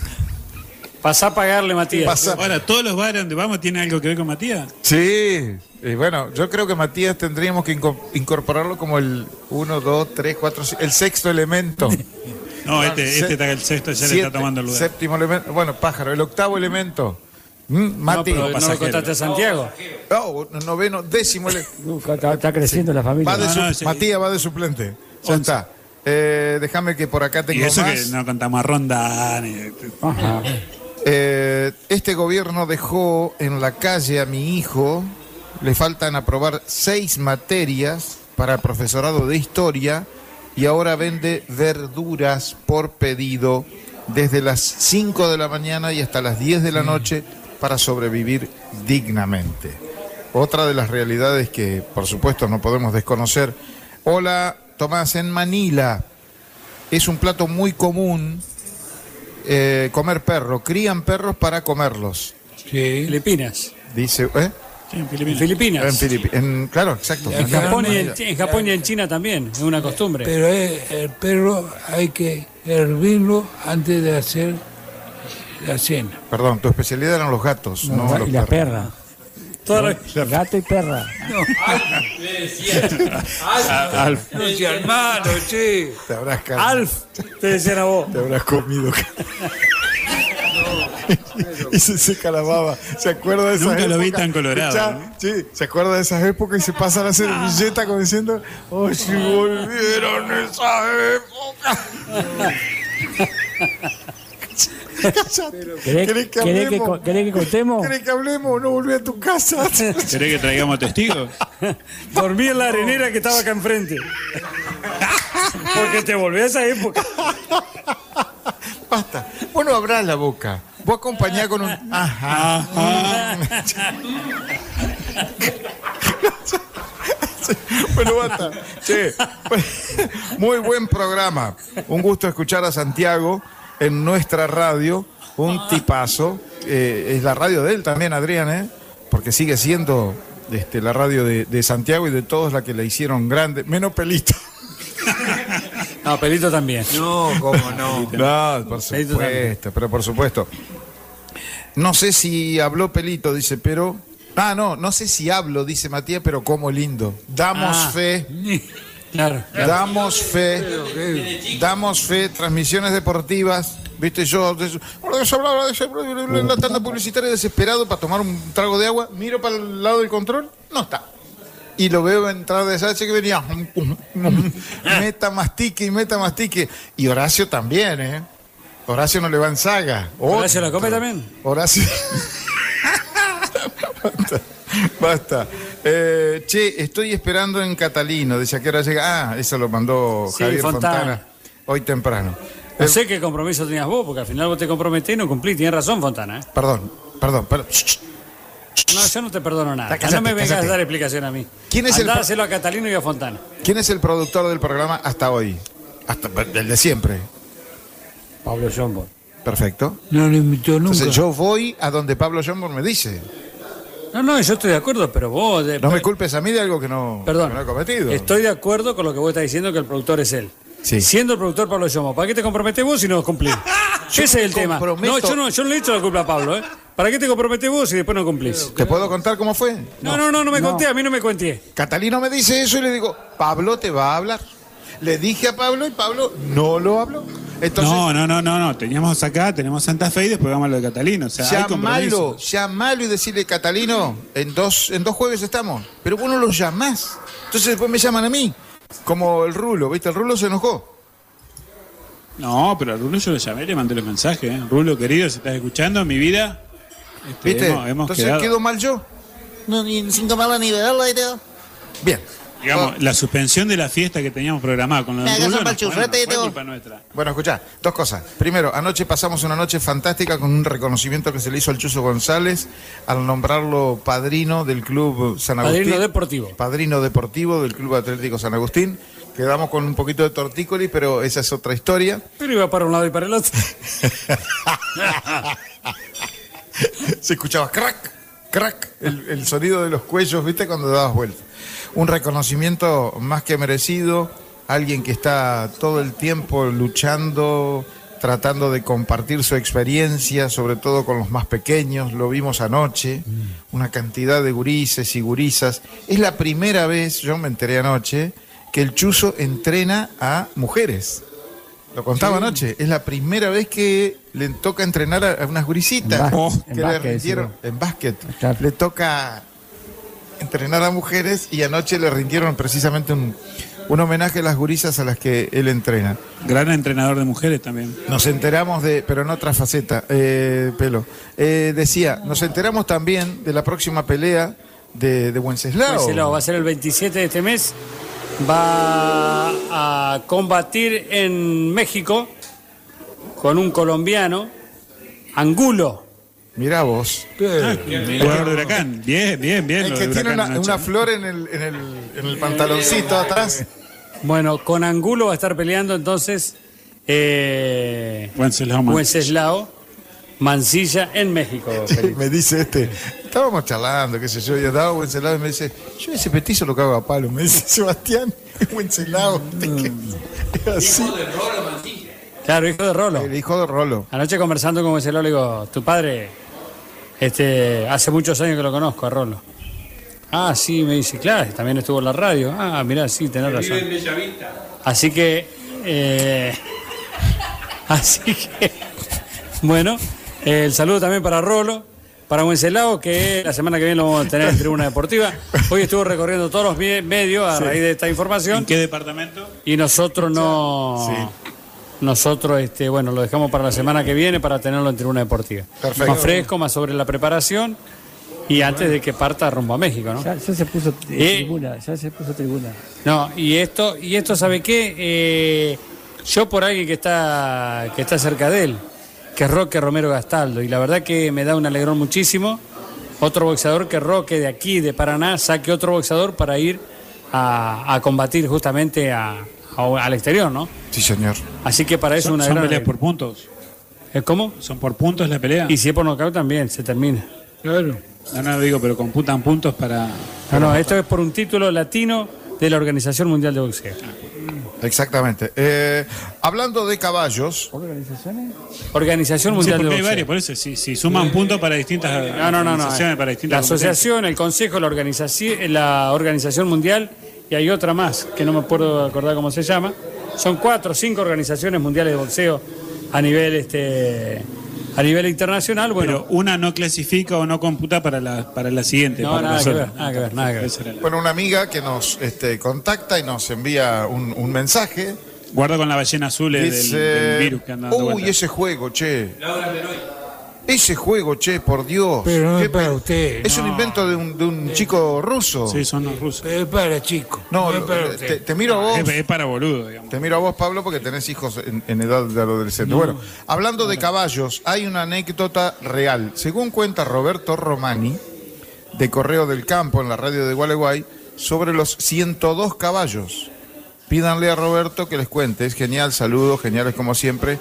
Pasá a pagarle, Matías. Pasá. Ahora, ¿todos los bares donde vamos tienen algo que ver con Matías? Sí. Y bueno, yo creo que Matías tendríamos que incorporarlo como el uno, dos, tres, cuatro, el sexto elemento. No, este, este está el sexto, ya siete, le está tomando el lugar. Séptimo elemento, bueno, pájaro, el octavo elemento. ¿Mm? Mati. No, pero no lo contaste a Santiago. No, noveno, décimo elemento. Está, está creciendo sí. la familia. Va de no, su, no, sí. Matías va de suplente. Ya está. Eh, déjame que por acá tengo y eso más. Que no contamos a Ronda. Ni... Ajá. Eh, este gobierno dejó en la calle a mi hijo, le faltan aprobar seis materias para el profesorado de historia y ahora vende verduras por pedido desde las cinco de la mañana y hasta las diez de la noche para sobrevivir dignamente. Otra de las realidades que por supuesto no podemos desconocer. Hola Tomás, en Manila es un plato muy común. Eh, comer perro, crían perros para comerlos. Sí. Filipinas. Dice, ¿eh? Sí, en Filipinas. Filipinas. En Filipi en, claro, exacto. En Japón, y en, en Japón y en China también, es una costumbre. Pero eh, el perro hay que hervirlo antes de hacer la cena. Perdón, tu especialidad eran los gatos, no, no los y la perros. perra. Toda la... Gato y perra. No. Alf. No sea hermano, che. Te habrás cagado. Alf, te decían a vos. Te habrás comido. Y se seca la baba. ¿Se acuerda de esa Nunca época? Lo vi tan colorado. Ya, ¿no? Sí, se acuerda de esas épocas y se pasan a hacer billeta como diciendo, oh, si volvieron esa época. ¿Querés que, ¿querés, que, ¿Querés que contemos? ¿Querés que hablemos? No volví a tu casa. ¿Querés que traigamos testigos? Dormí en la arenera que estaba acá enfrente. Porque te volví a esa época. Basta. Vos no abrás la boca. Vos acompañás con un... Ajá. Ajá. Bueno, basta. Che, muy buen programa. Un gusto escuchar a Santiago en nuestra radio, un tipazo. Eh, es la radio de él también, Adrián, ¿eh? Porque sigue siendo este, la radio de, de Santiago y de todos la que la hicieron grande, menos Pelito. No, Pelito también. No, cómo no. No, por supuesto, pero por supuesto. No sé si habló Pelito, dice, pero... Ah, no, no sé si hablo, dice Matías, pero cómo lindo. Damos Ah. fe. Claro, claro. Damos fe. Damos fe. Transmisiones deportivas. Viste, yo... En la tanda publicitaria desesperado para tomar un trago de agua. Miro para el lado del control. No está. Y lo veo entrar de esa que venía. Meta, mastique y meta, mastique. Y Horacio también, ¿eh? Horacio no le va en saga. ¿Horacio la come también? Horacio. Basta. Basta. Eh, che, estoy esperando en Catalino. Dice a qué hora llega. Ah, eso lo mandó Sí, Javier Fontana. Fontana. Hoy temprano. No Eh, sé qué compromiso tenías vos, porque al final vos te comprometés y no cumplís. Tienes razón, Fontana, ¿eh? Perdón, perdón, perdón. No, yo no te perdono nada. Cállate, no me vengas cállate. a dar explicación a mí. ¿Quién es el Andá pro- a hacerlo a Catalino y a Fontana. ¿Quién es el productor del programa hasta hoy? Hasta el de siempre. Pablo Jombo. Perfecto. No lo invitó nunca. Entonces yo voy a donde Pablo Jombo me dice. No, no, yo estoy de acuerdo, pero vos... de- No me culpes a mí de algo que no, Perdón. que no he cometido. Estoy de acuerdo con lo que vos estás diciendo, que el productor es él. Sí. Siendo el productor Pablo Yomo, ¿para qué te comprometés vos si no cumplís? Ese es el tema. comprometo- No, yo no, yo no le he hecho la culpa a Pablo, ¿eh? ¿Para qué te comprometés vos si después no cumplís? ¿Te puedo contar cómo fue? No, no, no, no me conté, a mí no me conté. Catalino me dice eso y le digo, Pablo te va a hablar. Le dije a Pablo y Pablo no lo habló. Entonces, No, no, no, no, no. Teníamos acá, tenemos Santa Fe y después vamos a lo de Catalino. O sea, hay llamalo, compromiso. llamalo y decirle, Catalino, en dos, en dos jueves estamos. Pero vos no lo llamás. Entonces después me llaman a mí. Como el Rulo, ¿viste? El Rulo se enojó. No, pero a Rulo yo lo llamé, le mandé los mensajes. ¿eh? Rulo, querido, si estás escuchando, mi vida. este, ¿Viste? hemos, hemos Entonces quedado. quedo mal yo. No, ni sin tomarla ni beberla, y todo. Bien. Digamos, la suspensión de la fiesta que teníamos programada con lo de Me hagas Rulo un no, palchufrete bueno, y no fue todo. culpa nuestra. Bueno, escuchá, dos cosas. Primero, anoche pasamos una noche fantástica con un reconocimiento que se le hizo al Chuzo González al nombrarlo padrino del Club San Agustín. Padrino deportivo. Padrino deportivo del Club Atlético San Agustín. Quedamos con un poquito de tortícoli, pero esa es otra historia. Pero iba para un lado y para el otro. Se escuchaba crack, crack, el, el sonido de los cuellos, ¿viste? Cuando dabas vuelta. Un reconocimiento más que merecido, alguien que está todo el tiempo luchando, tratando de compartir su experiencia, sobre todo con los más pequeños, lo vimos anoche, una cantidad de gurises y gurisas. Es la primera vez, yo me enteré anoche, que el Chuzo entrena a mujeres. Lo contaba Sí. anoche, es la primera vez que le toca entrenar a, a unas gurisitas En básquet, oh, en que le básquet, rindieron sí. en básquet. Claro. Le toca entrenar a mujeres y anoche le rindieron precisamente un, un homenaje a las gurisas a las que él entrena. Gran entrenador de mujeres también. Nos enteramos de, pero en otra faceta, eh, Pelo. Eh, decía, nos enteramos también de la próxima pelea de, de Wenceslao. Wenceslao va a ser el veintisiete de este mes. Va a combatir en México con un colombiano, Angulo. Mirá vos. Jugador de Huracán. Bien, bien, bien. El lo que de tiene Huracán una, anoche. una flor en el, en el, en el pantaloncito atrás. Bueno, con Angulo va a estar peleando entonces eh, Wenceslao Man- Wenceslao Mancilla en México. Felipe. Me dice este, estábamos charlando, qué sé yo, y andaba Wenceslao y me dice, yo ese petizo lo cago a palo, me dice Sebastián, Wenceslao. Es así. Claro, hijo de Rolo. El hijo de Rolo. Anoche conversando con Wenceslao le digo, tu padre, este, hace muchos años que lo conozco, a Rolo. Ah, sí, me dice, claro, también estuvo en la radio. Ah, mirá, sí, tenés razón. Así que, eh, así que, bueno, eh, el saludo también para Rolo, para Wenceslao, que la semana que viene lo vamos a tener en Tribuna Deportiva. Hoy estuvo recorriendo todos los me- medios a Sí. raíz de esta información. ¿En qué departamento? Y nosotros no... Sí. Nosotros, este, bueno, lo dejamos para la semana que viene para tenerlo en Tribuna Deportiva. Perfecto. Más fresco, más sobre la preparación y antes de que parta rumbo a México, ¿no? Ya, ya se puso eh, Eh. tribuna, ya se puso tribuna. No, y esto, y esto ¿sabe qué? Eh, yo por alguien que está, que está cerca de él, que es Roque Romero Gastaldo, y la verdad que me da un alegrón muchísimo. Otro boxeador que Roque de aquí, de Paraná, saque otro boxeador para ir a, a combatir justamente a, a- al exterior, ¿no? Sí, señor. Así que para eso Son, una son gran peleas alegría. por puntos. ¿Eh, ¿Cómo? Son por puntos la pelea. Y si es por nocaut también se termina. Claro. No, no lo digo, pero computan puntos para... No, no, esto es por un título latino de la Organización Mundial de Boxeo. Exactamente. Eh, hablando de caballos... ¿Organizaciones? Organización Mundial sí, de Boxeo. Boxeo. Hay varios, por eso, si, si suman puntos para distintas no, no, no, organizaciones, no. para distintas La asociación, el consejo, la organización, la organización mundial, y hay otra más, que no me puedo acordar cómo se llama. Son cuatro o cinco organizaciones mundiales de boxeo a nivel este a nivel internacional. Bueno, pero una no clasifica o no computa para la para la siguiente. No, para nada, la que otra. ver, nada que ver, nada que ver. Bueno, una amiga que nos este, contacta y nos envía un, un mensaje. Guarda con la ballena azul del, Dice, del virus que anda dando uy, vueltas. ese juego, che. Ese juego, che, por Dios. Pero no Qué es para pe- usted. Es no. un invento de un, de un chico ruso. Sí, son los rusos. Pero es para chico. No, no es para te, usted. te miro a vos. Es, es para boludo, digamos. Te miro a vos, Pablo, porque tenés hijos en, en edad de adolescente. No. Bueno, hablando de caballos, hay una anécdota real. Según cuenta Roberto Romani, de Correo del Campo, en la radio de Gualeguay, sobre los ciento dos caballos. Pídanle a Roberto que les cuente. Es genial, saludos, geniales como siempre.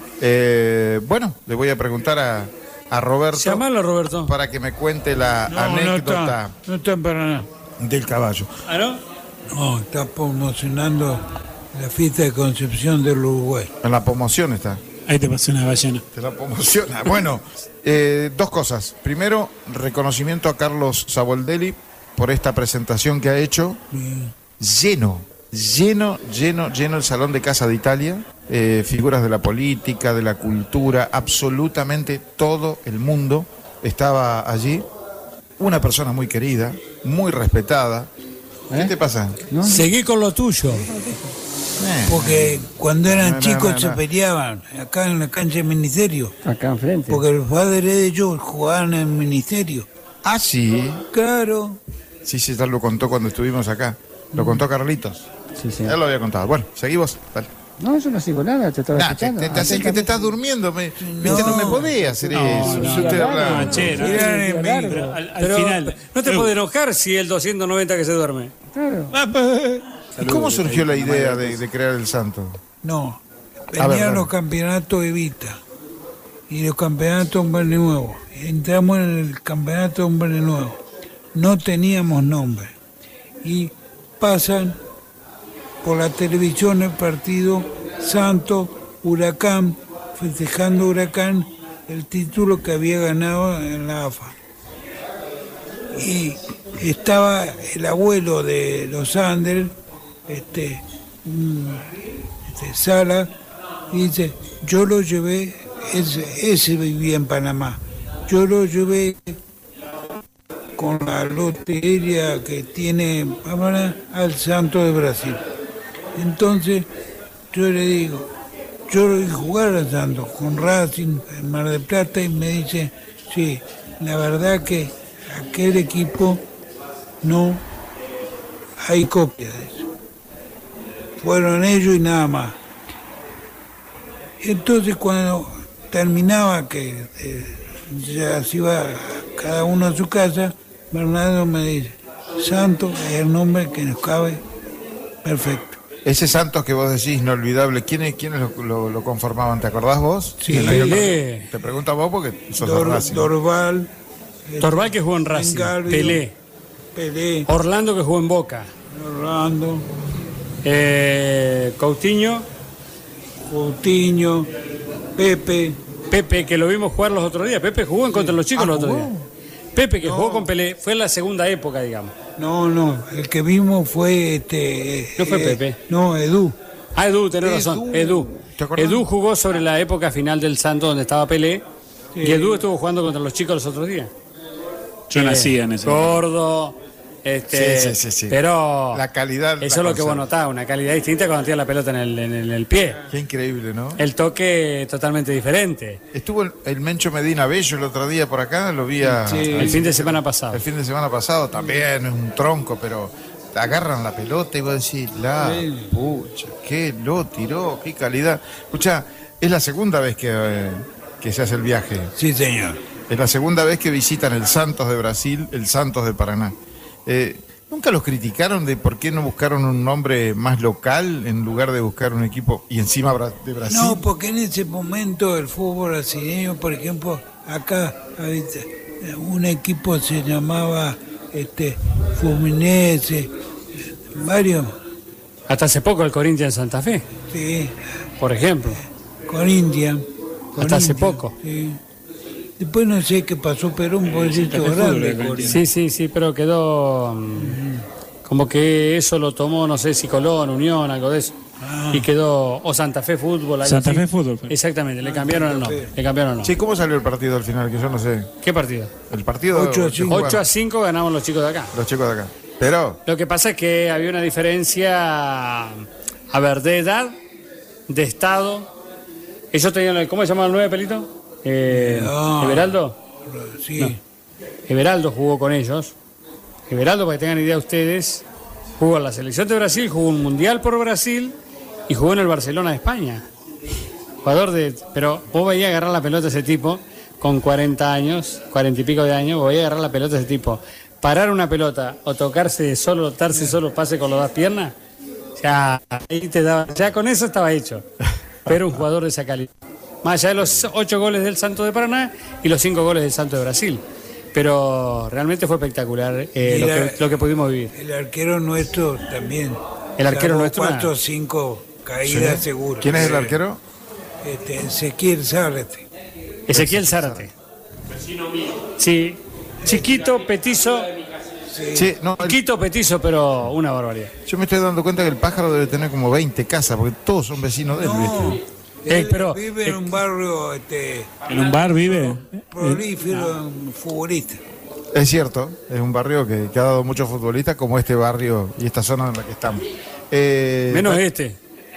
Eh, bueno, le voy a preguntar a, a Roberto. Llamalo, Roberto. Para que me cuente la No, anécdota no está, no está para nada. del caballo. ¿Ah, no? No, está promocionando la fiesta de Concepción del Uruguay. En la promoción está. Ahí te pasé una ballena. Te la promociona. Bueno, eh, dos cosas. Primero, reconocimiento a Carlos Saboldelli por esta presentación que ha hecho. Bien. Lleno, lleno, lleno, lleno el Salón de Casa de Italia. Eh, figuras de la política, de la cultura, absolutamente todo el mundo estaba allí. Una persona muy querida, muy respetada. ¿Qué ¿Eh? te pasa? ¿No? Seguí con lo tuyo. Eh, Porque cuando eran No, no, chicos no, se no. peleaban acá en la cancha del ministerio. Acá enfrente. Porque los padres de ellos jugaban en el ministerio. Ah, sí. Claro. Sí, sí, ya lo contó cuando estuvimos acá. Lo contó Carlitos. Sí, sí. Él lo había contado. Bueno, seguimos. Dale. No, yo no sigo nada, te estaba Nah, te, escuchando. te, te haces que te estás durmiendo. Me, viste, no me podés hacer No, eso. no, Yo estoy no, hablando. no, che, no. Mirar en mí. Pero al, al Pero final. no te Eh, puedes enojar si el doscientos noventa que se duerme. Claro. ah, pues, ¿Y cómo surgió la idea de, de crear el santo? No. A ver, Venían dale. los campeonatos Evita y los campeonatos Hombre Nuevo. Entramos en el campeonato Hombre Nuevo. No teníamos nombre. Y pasan por la televisión el partido Santos Huracán, festejando Huracán el título que había ganado en la A F A. Y estaba el abuelo de los Anders, este, mm, este Sala, y dice, yo lo llevé, ese, ese vivía en Panamá, yo lo llevé con la lotería que tiene Panamá al Santo de Brasil. Entonces yo le digo, yo lo vi jugar al Santos con Racing en Mar del Plata y me dice, sí, la verdad que aquel equipo no hay copia de eso. Fueron ellos y nada más. Entonces cuando terminaba que eh, ya se iba cada uno a su casa, Bernardo me dice, Santos es el nombre que nos cabe perfecto. Ese Santos que vos decís, inolvidable, ¿quiénes, quiénes lo, lo- lo conformaban? ¿Te acordás vos? Sí. El año Pelé. pasado. Te pregunto a vos porque sos de Dor- Racing. Dorval, eh, Torval que jugó en Racing. Engalvio, Pelé. Pelé, Orlando que jugó en Boca. Orlando, Eh, Coutinho. Coutinho, Pepe. Pepe, que lo vimos jugar los otros días. Pepe jugó en contra de los chicos Ah, los otros jugó. días. Pepe, que No. jugó con Pelé, fue en la segunda época, digamos. No, no, el que vimos fue este. ¿Qué fue eh, Pepe? No, Edu. Ah, Edu, tenés Edu. razón. Edu. ¿Te acordás? Edu jugó sobre la época final del Santos donde estaba Pelé. Sí. Y Edu estuvo jugando contra los chicos los otros días. yo Eh, nacía en ese. Gordo. Este, Sí, sí, sí, sí. Pero La calidad. eso la es lo que vos conserva. notás, una calidad distinta cuando tiene la pelota en el, en el- en el pie. Qué increíble, ¿no? El toque totalmente diferente. Estuvo el, el Mencho Medina Bello el otro día por acá, lo vi a- Sí. El fin de semana pasado. el fin de semana pasado, también es un tronco, pero te agarran la pelota y vos decís, la Sí. pucha, qué lo tiró, qué calidad. Escucha, es la segunda vez que, eh, que se hace el viaje. Sí, señor. Es la segunda vez que visitan el Santos de Brasil, el Santos de Paraná. Eh, ¿Nunca los criticaron de por qué no buscaron un nombre más local en lugar de buscar un equipo y encima bra- de Brasil? No, porque en ese momento el fútbol brasileño, por ejemplo, acá, ahorita, un equipo se llamaba este, Fluminense, varios. Hasta hace poco el Corinthians Santa Fe. Sí. Por ejemplo. Corinthians. Hasta hace poco. Sí. Después no sé qué pasó, pero un poquito grande. Sí, sí, sí, pero quedó um, como que eso lo tomó, no sé si Colón, Unión, algo de eso. Ah. Y quedó, o Santa Fe Fútbol. Algo Santa así. Fe Fútbol. Exactamente, le cambiaron el nombre. Le cambiaron el nombre. Sí, ¿cómo salió el partido al final? Que yo no sé. ¿Qué partido? El partido ocho a cinco ganamos los chicos de acá. Los chicos de acá. Pero. Lo que pasa es que había una diferencia, a ver, de edad, de estado. Ellos tenían, el, ¿cómo se llama el nueve, Pelito? Eh, no. ¿Everaldo? Sí. No. Everaldo jugó con ellos. Everaldo, para que tengan idea ustedes, jugó en la selección de Brasil, jugó un mundial por Brasil y jugó en el Barcelona de España. Jugador de. Pero vos veías agarrar la pelota a ese tipo con cuarenta años, cuarenta y pico de años, vos veías agarrar la pelota a ese tipo. Parar una pelota o tocarse solo, darse solo pase con las dos piernas, ya ahí te daba, ya con eso estaba hecho. Pero un jugador de esa calidad. Más allá de los ocho goles del Santos de Paraná y los cinco goles del Santos de Brasil. Pero realmente fue espectacular eh, lo, que, lo que pudimos vivir. El arquero nuestro también. El arquero nuestro. Cuatro o cinco caídas ¿Sí? seguras. ¿Quién es el arquero? Este, Ezequiel Zárate. Ezequiel Zárate. Sí, chiquito, petizo. Sí. Sí, no, el- Chiquito, petizo, pero una barbaridad. Yo me estoy dando cuenta que el pájaro debe tener como veinte casas, porque todos son vecinos de él. No, ¿viste? Eh, él pero- vive en un barrio este, ¿En un bar vive? prolífero, futbolista. Es cierto, es un barrio que, que ha dado muchos futbolistas, como este barrio y esta zona en la que estamos. Eh, Menos este.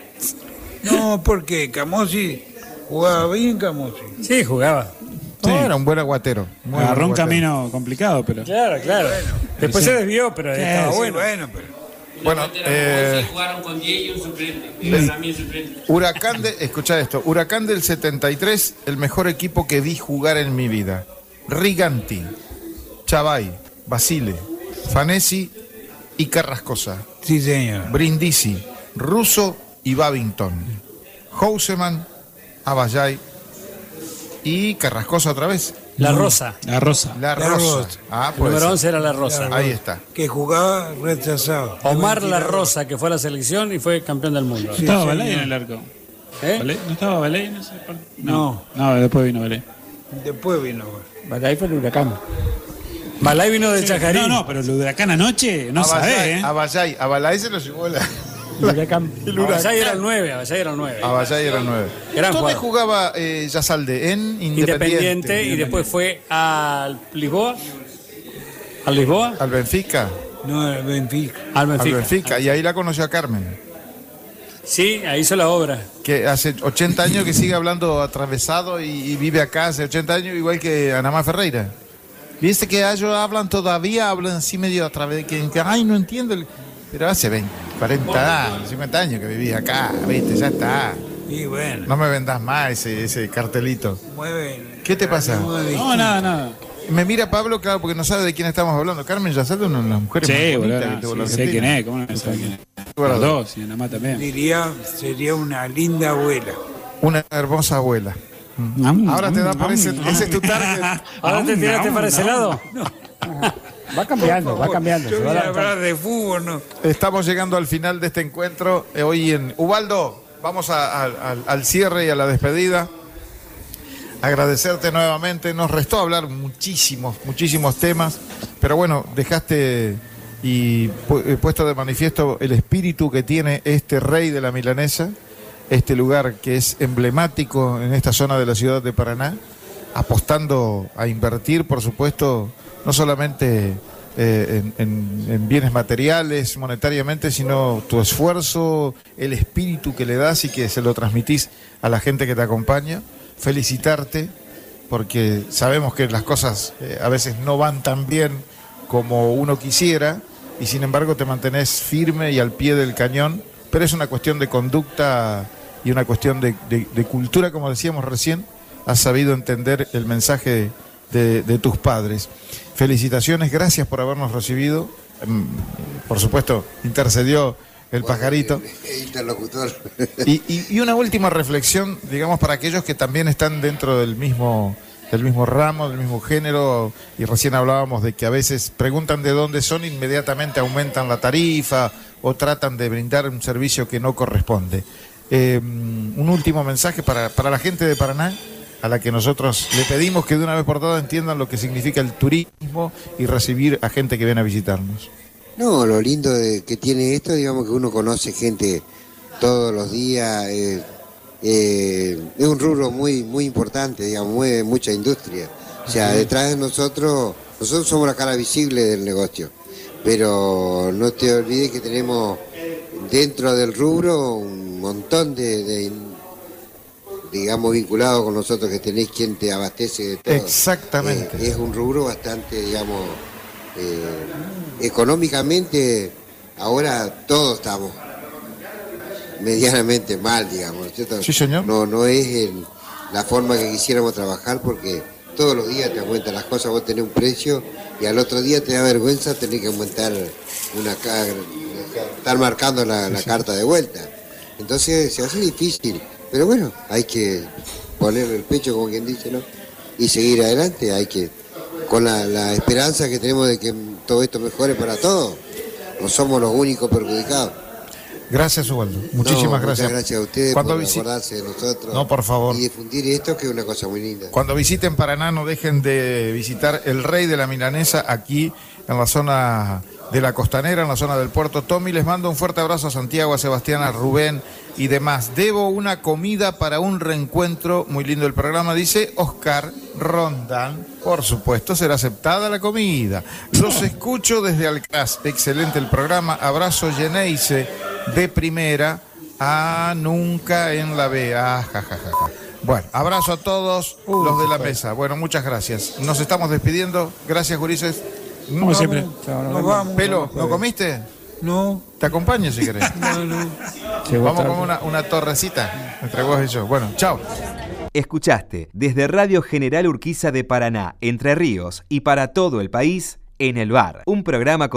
No, porque Camosi jugaba bien, Camosi. Sí, jugaba. no, era un buen aguatero. muy buen Agarró un aguatero. camino complicado, pero. Claro, claro. Después Sí. se desvió, pero estaba Sí, bueno. bueno, pero Bueno, eh, jugaron con diez y un suplente. Y también suplente. Huracán de, escucha esto, Huracán del setenta y tres, el mejor equipo que vi jugar en mi vida. Riganti, Chavay, Basile, Fanesi y Carrascosa. sí, señor. Brindisi, Russo y Babington. Houseman, Abayay y Carrascosa otra vez. La Rosa. La Rosa. La, La Rosa. Rosa. Ah, El puede número ser. once era La Rosa. Ahí está. Que jugaba rechazado. Omar La Rosa, que fue a la selección y fue campeón del mundo. ¿No estaba Sí, Balay señor. en el arco? ¿Eh? ¿Balay? ¿No estaba Balay en ese partido? No. No, después vino Balay. Después vino. Balay fue el Huracán. Balay vino de Chacarín. No, no, pero el Huracán anoche, no Abayay, sabés, ¿eh? Abayay, Abayay se lo llevó la... El Huracán. El Huracán. Abayay era el nueve, Abayay era el nueve. Abayay era el nueve. Gran ¿Dónde jugador. jugaba eh, Yazalde? En Independiente. Independiente y después fue al Lisboa. ¿Al Lisboa? Al Benfica. No, el Benfica. Al Al Benfica. Benfica. Y ahí la conoció a Carmen. Sí, ahí hizo la obra. Que hace ochenta años que sigue hablando atravesado y, y vive acá hace ochenta años, igual que Anamá Ferreira. Viste que ellos hablan todavía, hablan así medio a través de que, que, ay, no entiendo. el- Pero hace veinte, cuarenta años, cincuenta años que vivís acá, viste, ya está. Y bueno, No me vendas más ese, ese cartelito. mueve. ¿Qué te pasa? mueve No, nada, nada. Me mira Pablo, claro, porque no sabe de quién estamos hablando. Carmen Yazalde es una de las mujeres Sí, más boludo. bonitas que tuvo la Sí, sé Argentina. quién es, ¿cómo no sabe quién es? Bueno, Los dos, y Anamá también. Diría, sería una linda abuela. Una hermosa abuela. Ahora te da por ese, ese es tu target. ¿Ahora te tiraste para ese lado? Va cambiando, va cambiando. Yo se va voy a adaptando. hablar de fútbol, ¿no? Estamos llegando al final de este encuentro. eh, hoy en Ubaldo, vamos a- a- al- al cierre y a la despedida. Agradecerte nuevamente. Nos restó hablar muchísimos, muchísimos temas, pero bueno, dejaste y pu- eh, puesto de manifiesto el espíritu que tiene este rey de la milanesa, este lugar que es emblemático en esta zona de la ciudad de Paraná, apostando a invertir, por supuesto, no solamente eh, en, en- en bienes materiales, monetariamente, sino tu esfuerzo, el espíritu que le das y que se lo transmitís a la gente que te acompaña. Felicitarte, porque sabemos que las cosas eh, a veces no van tan bien como uno quisiera, y sin embargo te mantenés firme y al pie del cañón, pero es una cuestión de conducta y una cuestión de, de- de cultura, como decíamos recién. Has sabido entender el mensaje de, de tus padres. Felicitaciones, gracias por habernos recibido. Mm, Por supuesto, intercedió el pajarito. Interlocutor. Y, y- y una última reflexión, digamos, para aquellos que también están dentro del mismo del mismo ramo, del mismo género, y recién hablábamos de que a veces preguntan de dónde son, inmediatamente aumentan la tarifa o tratan de brindar un servicio que no corresponde. Eh, un último mensaje para, para la gente de Paraná, a la que nosotros le pedimos que de una vez por todas entiendan lo que significa el turismo y recibir a gente que viene a visitarnos. No, lo lindo de, que tiene esto, digamos que uno conoce gente todos los días, eh, eh, es un rubro muy muy importante, digamos, mueve mucha industria. O sea, detrás de nosotros, nosotros somos la cara visible del negocio, pero no te olvides que tenemos dentro del rubro un montón de, de digamos, vinculado con nosotros, que tenés quien te abastece de todo. Exactamente. Eh, es un rubro bastante, digamos, eh, económicamente, ahora todos estamos medianamente mal, digamos, ¿cierto? Sí, señor. No, no es el, la forma que quisiéramos trabajar, porque todos los días te aumentan las cosas, vos tenés un precio y al otro día te da vergüenza tener que aumentar una carga, estar marcando la, la carta de vuelta. Entonces se hace difícil. Pero bueno, hay que ponerle el pecho, como quien dice, ¿no? Y seguir adelante, hay que, con la, la esperanza que tenemos de que todo esto mejore para todos. No somos los únicos perjudicados. Gracias, Ubaldo. Muchísimas no, gracias. Muchas gracias a ustedes Cuando por visi- acordarse de nosotros. No, por favor. Y difundir esto, que es una cosa muy linda. Cuando visiten Paraná, no dejen de visitar el Rey de la Milanesa aquí en la zona de la Costanera, en la zona del Puerto Tommy. Les mando un fuerte abrazo a Santiago, a Sebastián, a Rubén y demás. Debo una comida para un reencuentro. Muy lindo el programa, dice Oscar Rondán. Por supuesto, será aceptada la comida. Los escucho desde Alcraz. Excelente el programa. Abrazo, Geneise, de primera a nunca en la B. Ah, ja, ja, ja, ja. Bueno, abrazo a todos uh, los de la mesa. Bueno, muchas gracias. Nos estamos despidiendo. Gracias, gurises. Como siempre. Nos vamos. Pelo, ¿no comiste? No. Te acompaño si querés. No, no. Vamos a comer una, una torrecita entre vos y yo. Bueno, chao. Escuchaste desde Radio General Urquiza de Paraná, Entre Ríos y para todo el país, En el Bar, un programa con